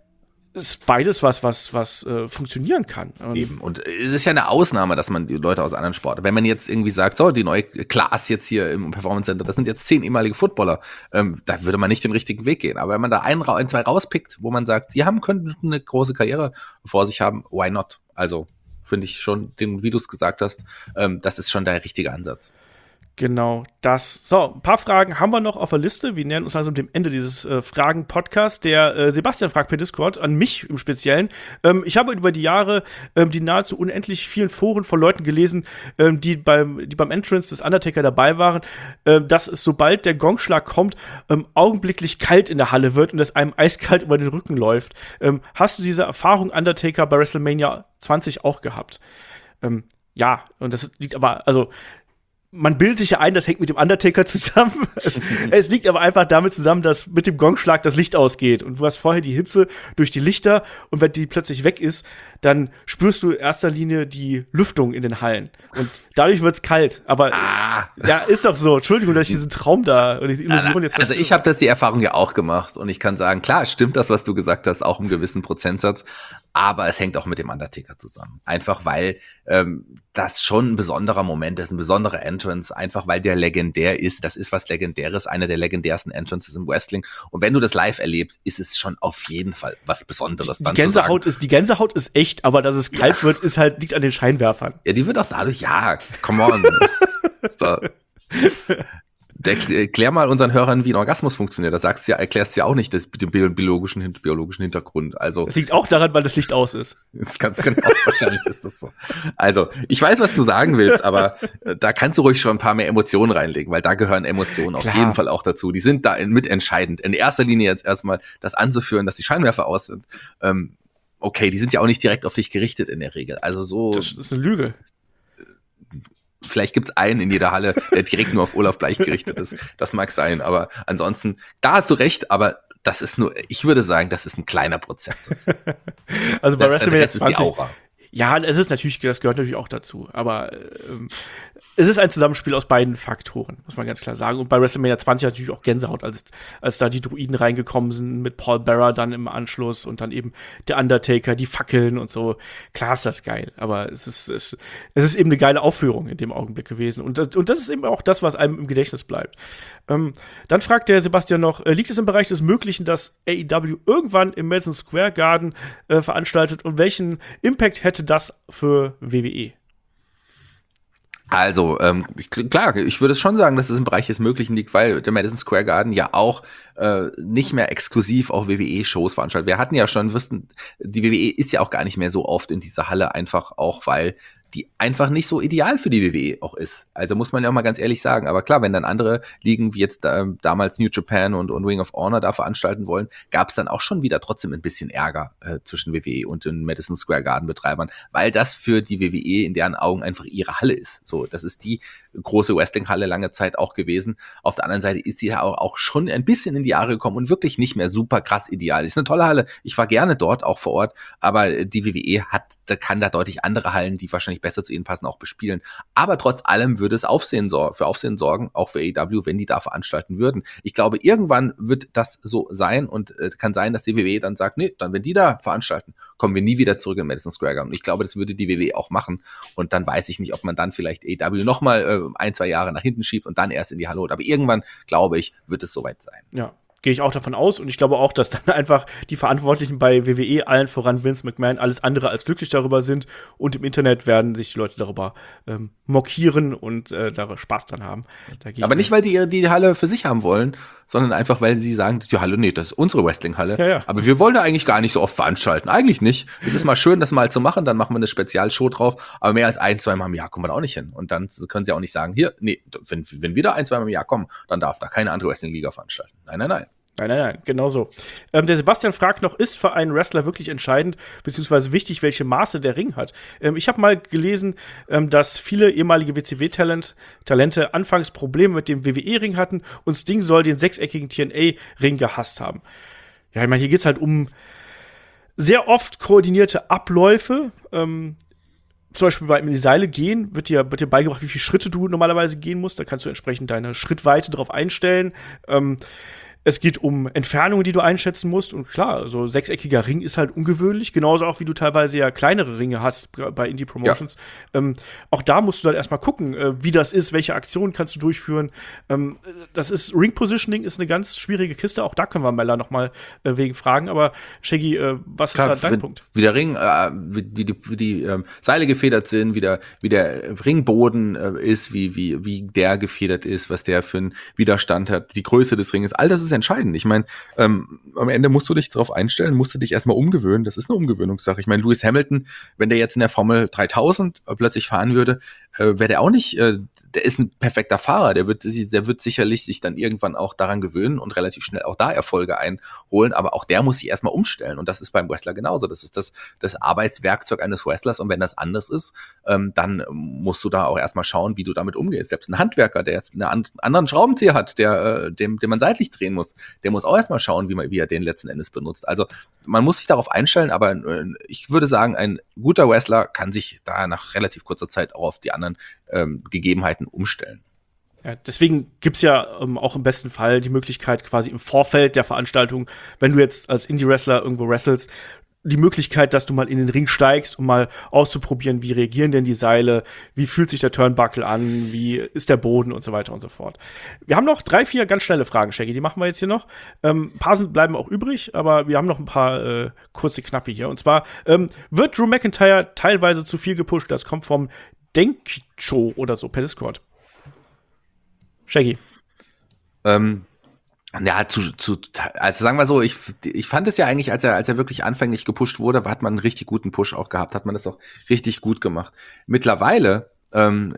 Ist beides was, was, was äh, funktionieren kann. Und Eben. Und es ist ja eine Ausnahme, dass man die Leute aus anderen Sportarten, wenn man jetzt irgendwie sagt, so, die neue Class jetzt hier im Performance Center, das sind jetzt zehn ehemalige Footballer, ähm, da würde man nicht den richtigen Weg gehen. Aber wenn man da einen, ein, zwei rauspickt, wo man sagt, die haben, können eine große Karriere vor sich haben, why not? Also, finde ich schon, den, wie du es gesagt hast, ähm, das ist schon der richtige Ansatz. Genau das. So, ein paar Fragen haben wir noch auf der Liste. Wir nähern uns also dem Ende dieses äh, Fragen-Podcasts. Der äh, Sebastian fragt per Discord, an mich im Speziellen. Ähm, ich habe über die Jahre ähm, die nahezu unendlich vielen Foren von Leuten gelesen, ähm, die, beim, die beim Entrance des Undertaker dabei waren, äh, dass es, sobald der Gongschlag kommt, ähm, augenblicklich kalt in der Halle wird und es einem eiskalt über den Rücken läuft. Ähm, hast du diese Erfahrung Undertaker bei WrestleMania zwanzig auch gehabt? Ähm, ja, und das liegt aber, also man bildet sich ja ein, das hängt mit dem Undertaker zusammen. Es, es liegt aber einfach damit zusammen, dass mit dem Gongschlag das Licht ausgeht. Und du hast vorher die Hitze durch die Lichter. Und wenn die plötzlich weg ist, dann spürst du in erster Linie die Lüftung in den Hallen. Und dadurch wird's kalt. Aber ah. ja, ist doch so. Entschuldigung, dass ich diesen Traum da oder diese Illusion jetzt. Also ich habe das die Erfahrung ja auch gemacht. Und ich kann sagen, klar, stimmt das, was du gesagt hast, auch im gewissen Prozentsatz. Aber es hängt auch mit dem Undertaker zusammen. Einfach weil ähm, das schon ein besonderer Moment ist, ein besonderer Entrance, einfach weil der legendär ist. Das ist was Legendäres, einer der legendärsten Entrances im Wrestling. Und wenn du das live erlebst, ist es schon auf jeden Fall was Besonderes. Die, dann die Gänsehaut ist, die Gänsehaut ist echt, aber dass es kalt ja. wird, ist halt, liegt an den Scheinwerfern. Ja, die wird auch dadurch, ja, come on. So. Der, erklär mal unseren Hörern, wie ein Orgasmus funktioniert. Da sagst du ja, erklärst du ja auch nicht das, den biologischen, biologischen Hintergrund. Also. Das liegt auch daran, weil das Licht aus ist. Das ist ganz genau, wahrscheinlich ist das so. Also, ich weiß, was du sagen willst, aber äh, da kannst du ruhig schon ein paar mehr Emotionen reinlegen, weil da gehören Emotionen Klar. auf jeden Fall auch dazu. Die sind da mitentscheidend. In erster Linie jetzt erstmal das anzuführen, dass die Scheinwerfer aus sind. Ähm, okay, die sind ja auch nicht direkt auf dich gerichtet in der Regel. Also so. Das ist eine Lüge. Vielleicht gibt's einen in jeder Halle, der direkt nur auf Olaf Bleich gerichtet ist. Das mag sein, aber ansonsten, da hast du recht, aber das ist nur, ich würde sagen, das ist ein kleiner Prozentsatz. Also bei WrestleMania zwanzig ist die Aura. Ja, es ist natürlich, das gehört natürlich auch dazu, aber ähm, es ist ein Zusammenspiel aus beiden Faktoren, muss man ganz klar sagen. Und bei WrestleMania zwanzig natürlich auch Gänsehaut, als, als da die Druiden reingekommen sind mit Paul Bearer dann im Anschluss und dann eben der Undertaker, die Fackeln und so. Klar ist das geil, aber es ist, es, es ist eben eine geile Aufführung in dem Augenblick gewesen. Und, und das ist eben auch das, was einem im Gedächtnis bleibt. Ähm, dann fragt der Sebastian noch, äh, liegt es im Bereich des Möglichen, dass A E W irgendwann im Madison Square Garden äh, veranstaltet und welchen Impact hätte das für W W E? Also, ähm, ich, klar, ich würde schon sagen, dass es im Bereich des Möglichen liegt, weil der Madison Square Garden ja auch äh, nicht mehr exklusiv auch W W E-Shows veranstaltet. Wir hatten ja schon, wissen, die W W E ist ja auch gar nicht mehr so oft in dieser Halle, einfach auch, weil die einfach nicht so ideal für die W W E auch ist. Also muss man ja auch mal ganz ehrlich sagen. Aber klar, wenn dann andere Ligen wie jetzt äh, damals New Japan und, und Ring of Honor da veranstalten wollen, gab es dann auch schon wieder trotzdem ein bisschen Ärger äh, zwischen W W E und den Madison Square Garden Betreibern, weil das für die W W E in deren Augen einfach ihre Halle ist. So, das ist die große Wrestling-Halle lange Zeit auch gewesen. Auf der anderen Seite ist sie ja auch, auch schon ein bisschen in die Jahre gekommen und wirklich nicht mehr super krass ideal. Ist eine tolle Halle. Ich war gerne dort, auch vor Ort, aber die W W E hat, da kann da deutlich andere Hallen, die wahrscheinlich besser zu ihnen passen, auch bespielen. Aber trotz allem würde es Aufsehen sor- für Aufsehen sorgen, auch für A E W, wenn die da veranstalten würden. Ich glaube, irgendwann wird das so sein und äh, kann sein, dass die W W E dann sagt, nee, dann wenn die da veranstalten, kommen wir nie wieder zurück in Madison Square Garden. Und ich glaube, das würde die W W E auch machen. Und dann weiß ich nicht, ob man dann vielleicht A E W nochmal äh, ein, zwei Jahre nach hinten schiebt und dann erst in die Halle holt. Aber irgendwann, glaube ich, wird es soweit sein. Ja. Gehe ich auch davon aus und ich glaube auch, dass dann einfach die Verantwortlichen bei W W E, allen voran Vince McMahon, alles andere als glücklich darüber sind und im Internet werden sich die Leute darüber ähm, mockieren und äh, da Spaß dran haben. Da Aber nicht, weil die die Halle für sich haben wollen, sondern einfach, weil sie sagen, die Halle, nee, das ist unsere Wrestling-Halle. Ja, ja. Aber wir wollen da eigentlich gar nicht so oft veranstalten. Eigentlich nicht. Es ist mal schön, das mal zu machen, dann machen wir eine Spezialshow drauf. Aber mehr als ein, zwei Mal im Jahr kommen wir da auch nicht hin. Und dann können sie auch nicht sagen, hier, nee, wenn, wenn wir da ein, zwei Mal im Jahr kommen, dann darf da keine andere Wrestling-Liga veranstalten. Nein, nein, nein. Nein, nein, nein, genau so. Ähm, der Sebastian fragt noch, ist für einen Wrestler wirklich entscheidend, beziehungsweise wichtig, welche Maße der Ring hat? Ähm, ich habe mal gelesen, ähm, dass viele ehemalige W C W-Talente Talente anfangs Probleme mit dem W W E-Ring hatten und Sting soll den sechseckigen T N A-Ring gehasst haben. Ja, ich meine, hier geht's halt um sehr oft koordinierte Abläufe. Ähm, zum Beispiel beim in die Seile gehen, wird dir, wird dir beigebracht, wie viele Schritte du normalerweise gehen musst. Da kannst du entsprechend deine Schrittweite drauf einstellen. Ähm, Es geht um Entfernungen, die du einschätzen musst. Und klar, so sechseckiger Ring ist halt ungewöhnlich. Genauso auch, wie du teilweise ja kleinere Ringe hast bei Indie-Promotions. Ja. Ähm, auch da musst du dann erstmal gucken, äh, wie das ist, welche Aktionen kannst du durchführen. Ähm, das ist, Ring-Positioning ist eine ganz schwierige Kiste. Auch da können wir Mella noch mal äh, wegen fragen. Aber Shaggy, äh, was klar, ist da dein wie, Punkt? Wie der Ring, äh, wie, wie die, wie die ähm, Seile gefedert sind, wie der, wie der Ringboden äh, ist, wie, wie, wie der gefedert ist, was der für einen Widerstand hat, die Größe des Ringes. All das ist entscheidend. Ich meine, ähm, am Ende musst du dich darauf einstellen, musst du dich erstmal umgewöhnen. Das ist eine Umgewöhnungssache. Ich meine, Lewis Hamilton, wenn der jetzt in der Formel dreitausend äh, plötzlich fahren würde, äh, wäre der auch nicht, äh, der ist ein perfekter Fahrer. Der wird, der wird sicherlich sich dann irgendwann auch daran gewöhnen und relativ schnell auch da Erfolge einholen. Aber auch der muss sich erstmal umstellen. Und das ist beim Wrestler genauso. Das ist das, das Arbeitswerkzeug eines Wrestlers. Und wenn das anders ist, ähm, dann musst du da auch erstmal schauen, wie du damit umgehst. Selbst ein Handwerker, der einen an, anderen Schraubenzieher hat, der, äh, dem, den man seitlich drehen muss, der muss auch erstmal schauen, wie man, wie er den letzten Endes benutzt. Also man muss sich darauf einstellen, aber äh, ich würde sagen, ein guter Wrestler kann sich da nach relativ kurzer Zeit auch auf die anderen ähm, Gegebenheiten umstellen. Ja, deswegen gibt's ja ähm, auch im besten Fall die Möglichkeit, quasi im Vorfeld der Veranstaltung, wenn du jetzt als Indie-Wrestler irgendwo wrestlest, die Möglichkeit, dass du mal in den Ring steigst, um mal auszuprobieren, wie reagieren denn die Seile, wie fühlt sich der Turnbuckle an, wie ist der Boden und so weiter und so fort. Wir haben noch drei, vier ganz schnelle Fragen, Shaggy, die machen wir jetzt hier noch. Ähm, ein paar sind, bleiben auch übrig, aber wir haben noch ein paar äh, kurze Knappe hier. Und zwar, ähm, wird Drew McIntyre teilweise zu viel gepusht? Das kommt vom Denkicho oder so per Discord. Shaggy. Ähm Ja, zu, zu, also sagen wir so, ich, ich fand es ja eigentlich, als er, als er wirklich anfänglich gepusht wurde, hat man einen richtig guten Push auch gehabt, hat man das auch richtig gut gemacht. Mittlerweile, ähm,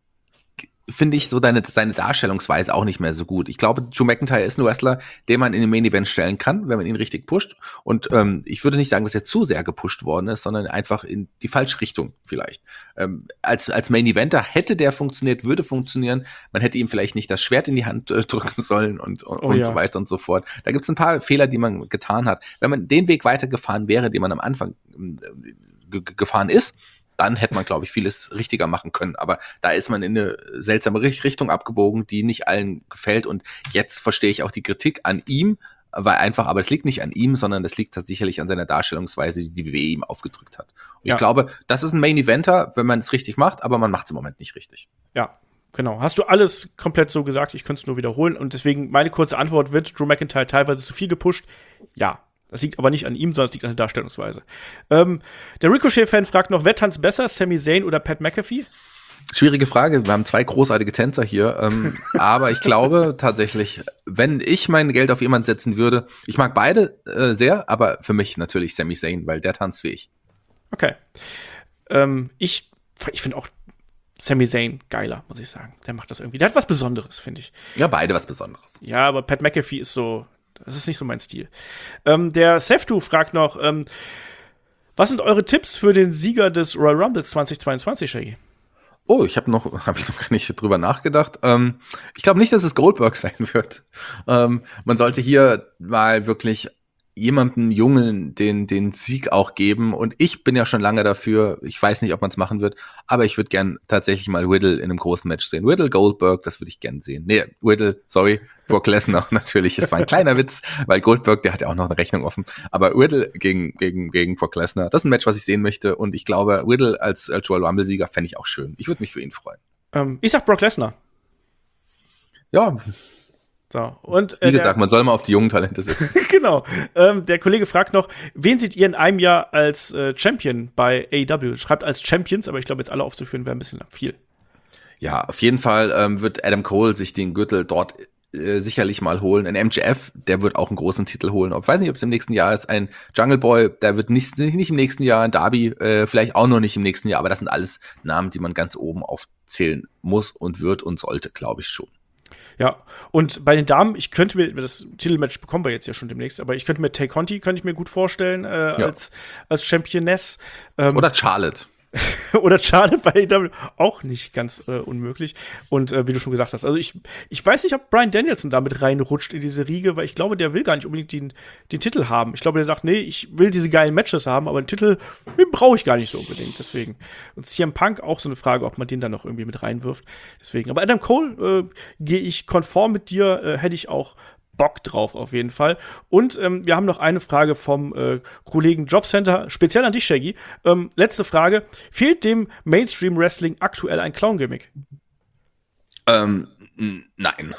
finde ich so deine, seine Darstellungsweise auch nicht mehr so gut. Ich glaube, Drew McIntyre ist ein Wrestler, den man in den Main Event stellen kann, wenn man ihn richtig pusht. Und ähm, ich würde nicht sagen, dass er zu sehr gepusht worden ist, sondern einfach in die falsche Richtung vielleicht. Ähm, als, als Main Eventer hätte der funktioniert, würde funktionieren. Man hätte ihm vielleicht nicht das Schwert in die Hand äh, drücken sollen und, und, Oh, und ja. so weiter und so fort. Da gibt es ein paar Fehler, die man getan hat. Wenn man den Weg weitergefahren wäre, den man am Anfang äh, ge- gefahren ist, dann hätte man, glaube ich, vieles richtiger machen können. Aber da ist man in eine seltsame Richtung abgebogen, die nicht allen gefällt. Und jetzt verstehe ich auch die Kritik an ihm, weil einfach, aber es liegt nicht an ihm, sondern das liegt sicherlich an seiner Darstellungsweise, die die W W E ihm aufgedrückt hat. Und Ja. ich glaube, das ist ein Main-Eventer, wenn man es richtig macht, aber man macht es im Moment nicht richtig. Ja, genau. Hast du alles komplett so gesagt? Ich könnte es nur wiederholen. Und deswegen meine kurze Antwort: Wird Drew McIntyre teilweise zu viel gepusht? Ja. Das liegt aber nicht an ihm, sondern es liegt an der Darstellungsweise. Ähm, der Ricochet-Fan fragt noch, wer tanzt besser, Sami Zayn oder Pat McAfee? Schwierige Frage. Wir haben zwei großartige Tänzer hier. Ähm, aber ich glaube tatsächlich, wenn ich mein Geld auf jemanden setzen würde, ich mag beide äh, sehr, aber für mich natürlich Sami Zayn, weil der tanzt wie ich. Okay. Ähm, ich ich finde auch Sami Zayn geiler, muss ich sagen. Der macht das irgendwie. Der hat was Besonderes, finde ich. Ja, beide was Besonderes. Ja, aber Pat McAfee ist so, das ist nicht so mein Stil. Ähm, der Seftu fragt noch, ähm, was sind eure Tipps für den Sieger des Royal Rumbles zwanzig zweiundzwanzig, Shaggy? Oh, ich habe noch, habe ich noch gar nicht drüber nachgedacht. Ähm, ich glaube nicht, dass es Goldberg sein wird. Ähm, man sollte hier mal wirklich jemanden Jungen den den Sieg auch geben. Und ich bin ja schon lange dafür. Ich weiß nicht, ob man es machen wird, aber ich würde gern tatsächlich mal Riddle in einem großen Match sehen. Riddle, Goldberg, das würde ich gern sehen. Nee, Riddle, sorry, Brock Lesnar natürlich. Das war ein kleiner Witz, weil Goldberg, der hat ja auch noch eine Rechnung offen. Aber Riddle gegen gegen gegen Brock Lesnar, das ist ein Match, was ich sehen möchte. Und ich glaube, Riddle als, als Royal Rumble-Sieger fände ich auch schön. Ich würde mich für ihn freuen. Ähm, ich sag Brock Lesnar. Ja, So, und, äh, wie gesagt, man soll mal auf die jungen Talente setzen. genau. Ähm, der Kollege fragt noch, wen seht ihr in einem Jahr als äh, Champion bei A E W? Schreibt als Champions, aber ich glaube, jetzt alle aufzuführen wäre ein bisschen viel. Ja, auf jeden Fall ähm, wird Adam Cole sich den Gürtel dort äh, sicherlich mal holen. Ein M J F, der wird auch einen großen Titel holen. Ich weiß nicht, ob es im nächsten Jahr ist. Ein Jungle Boy, der wird nicht, nicht im nächsten Jahr. Ein Darby, äh, vielleicht auch noch nicht im nächsten Jahr. Aber das sind alles Namen, die man ganz oben aufzählen muss und wird und sollte, glaube ich schon. Ja, und bei den Damen, ich könnte mir, das Titelmatch bekommen wir jetzt ja schon demnächst, aber ich könnte mir Tay Conti, könnte ich mir gut vorstellen, äh, Ja. als, als Championess. Ähm, Oder Charlotte. Oder Charlotte bei A E W auch nicht ganz äh, unmöglich. Und äh, wie du schon gesagt hast, also ich, ich weiß nicht, ob Bryan Danielson damit reinrutscht in diese Riege, weil ich glaube, der will gar nicht unbedingt den, den Titel haben. Ich glaube, der sagt, nee, ich will diese geilen Matches haben, aber einen Titel, den brauche ich gar nicht so unbedingt. Deswegen. Und C M Punk auch so eine Frage, ob man den dann noch irgendwie mit reinwirft. Deswegen. Aber Adam Cole, äh, gehe ich konform mit dir, äh, hätte ich auch Bock drauf auf jeden Fall. Und ähm, wir haben noch eine Frage vom äh, Kollegen Jobcenter, speziell an dich, Shaggy. Ähm, letzte Frage. Fehlt dem Mainstream-Wrestling aktuell ein Clown-Gimmick? Ähm, n- nein.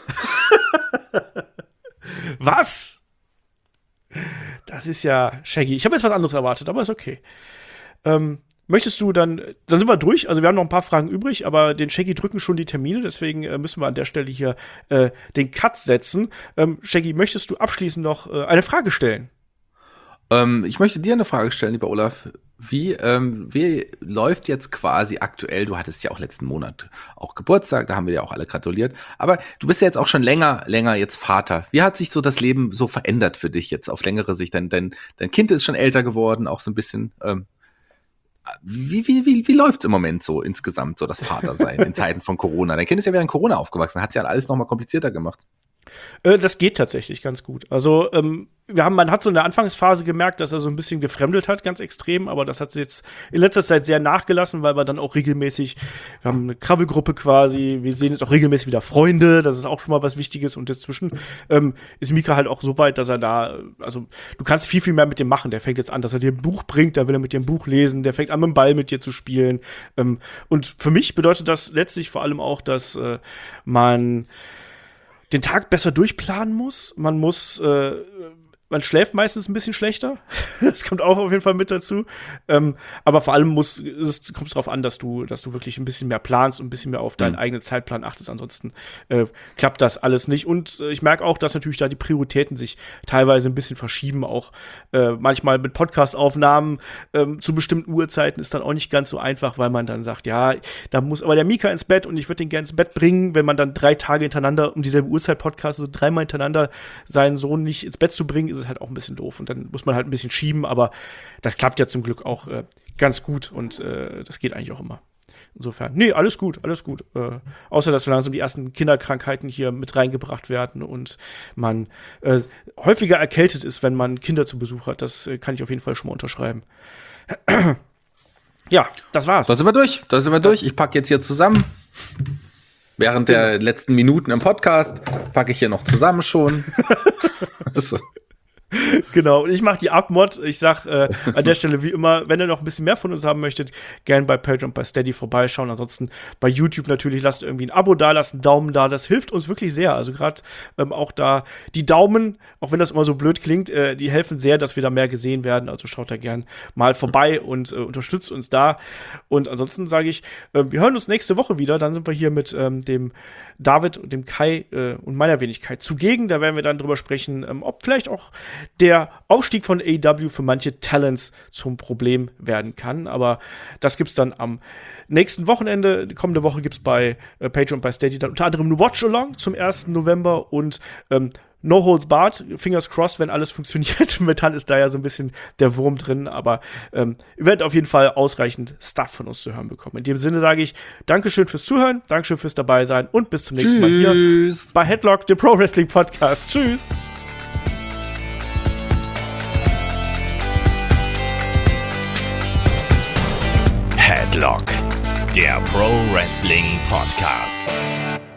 Was? Das ist ja Shaggy. Ich habe jetzt was anderes erwartet, aber ist okay. Ähm, möchtest du dann, dann sind wir durch. Also wir haben noch ein paar Fragen übrig, aber den Shaggy drücken schon die Termine, deswegen äh, müssen wir an der Stelle hier äh, den Cut setzen. Ähm, Shaggy, möchtest du abschließend noch äh, eine Frage stellen? Ähm, ich möchte dir eine Frage stellen, lieber Olaf. Wie, ähm, wie läuft jetzt quasi aktuell, du hattest ja auch letzten Monat auch Geburtstag, da haben wir ja auch alle gratuliert, aber du bist ja jetzt auch schon länger, länger jetzt Vater. Wie hat sich so das Leben so verändert für dich jetzt auf längere Sicht? Dein, dein, dein Kind ist schon älter geworden, auch so ein bisschen. Ähm, wie wie, wie, wie läuft's im Moment so insgesamt, so das Vatersein in Zeiten von Corona? Dein Kind ist ja während Corona aufgewachsen, hat ja alles nochmal komplizierter gemacht. Äh, das geht tatsächlich ganz gut. Also, ähm, wir haben, man hat so in der Anfangsphase gemerkt, dass er so ein bisschen gefremdelt hat, ganz extrem, aber das hat jetzt in letzter Zeit sehr nachgelassen, weil wir dann auch regelmäßig, wir haben eine Krabbelgruppe quasi, wir sehen jetzt auch regelmäßig wieder Freunde, das ist auch schon mal was Wichtiges und dazwischen ähm, ist Mika halt auch so weit, dass er da, also du kannst viel, viel mehr mit dem machen. Der fängt jetzt an, dass er dir ein Buch bringt, da will er mit dir ein Buch lesen, der fängt an, mit dem Ball mit dir zu spielen. Ähm, und für mich bedeutet das letztlich vor allem auch, dass äh, man den Tag besser durchplanen muss. Man muss äh, Man schläft meistens ein bisschen schlechter. Das kommt auch auf jeden Fall mit dazu. Ähm, aber vor allem muss, es kommt es darauf an, dass du, dass du wirklich ein bisschen mehr planst und ein bisschen mehr auf deinen mhm. eigenen Zeitplan achtest. Ansonsten äh, klappt das alles nicht. Und äh, ich merke auch, dass natürlich da die Prioritäten sich teilweise ein bisschen verschieben. Auch äh, manchmal mit Podcast-Aufnahmen äh, zu bestimmten Uhrzeiten ist dann auch nicht ganz so einfach, weil man dann sagt, ja, da muss aber der Mika ins Bett und ich würde den gerne ins Bett bringen. Wenn man dann drei Tage hintereinander um dieselbe Uhrzeit podcastet, so dreimal hintereinander seinen Sohn nicht ins Bett zu bringen, ist halt auch ein bisschen doof und dann muss man halt ein bisschen schieben, aber das klappt ja zum Glück auch äh, ganz gut und äh, das geht eigentlich auch immer. Insofern, nee, alles gut, alles gut. Äh, außer, dass so langsam die ersten Kinderkrankheiten hier mit reingebracht werden und man äh, häufiger erkältet ist, wenn man Kinder zu Besuch hat. Das äh, kann ich auf jeden Fall schon mal unterschreiben. Ja, das war's. Da sind wir durch, da sind wir durch. Ich packe jetzt hier zusammen. Während der letzten Minuten im Podcast packe ich hier noch zusammen schon. So. Genau, und ich mache die Abmod. Ich sag äh, an der Stelle wie immer, wenn ihr noch ein bisschen mehr von uns haben möchtet, gerne bei Patreon und bei Steady vorbeischauen. Ansonsten bei YouTube natürlich lasst irgendwie ein Abo da, lasst einen Daumen da. Das hilft uns wirklich sehr. Also gerade ähm, auch da die Daumen, auch wenn das immer so blöd klingt, äh, die helfen sehr, dass wir da mehr gesehen werden. Also schaut da gern mal vorbei und äh, unterstützt uns da. Und ansonsten sage ich, äh, wir hören uns nächste Woche wieder. Dann sind wir hier mit ähm, dem David und dem Kai äh, und meiner Wenigkeit zugegen. Da werden wir dann drüber sprechen, ähm, ob vielleicht auch der Aufstieg von A E W für manche Talents zum Problem werden kann. Aber das gibt's dann am nächsten Wochenende. Kommende Woche gibt's bei äh, Patreon und bei Steady dann unter anderem eine Watch-Along zum ersten November und ähm, No Holds Barred, Fingers crossed, wenn alles funktioniert. Momentan ist da ja so ein bisschen der Wurm drin, aber ähm, ihr werdet auf jeden Fall ausreichend Stuff von uns zu hören bekommen. In dem Sinne sage ich Dankeschön fürs Zuhören, Dankeschön fürs dabei sein und bis zum nächsten Mal hier bei Headlock, dem Pro Wrestling Podcast. Tschüss! Headlock, der Pro Wrestling Podcast.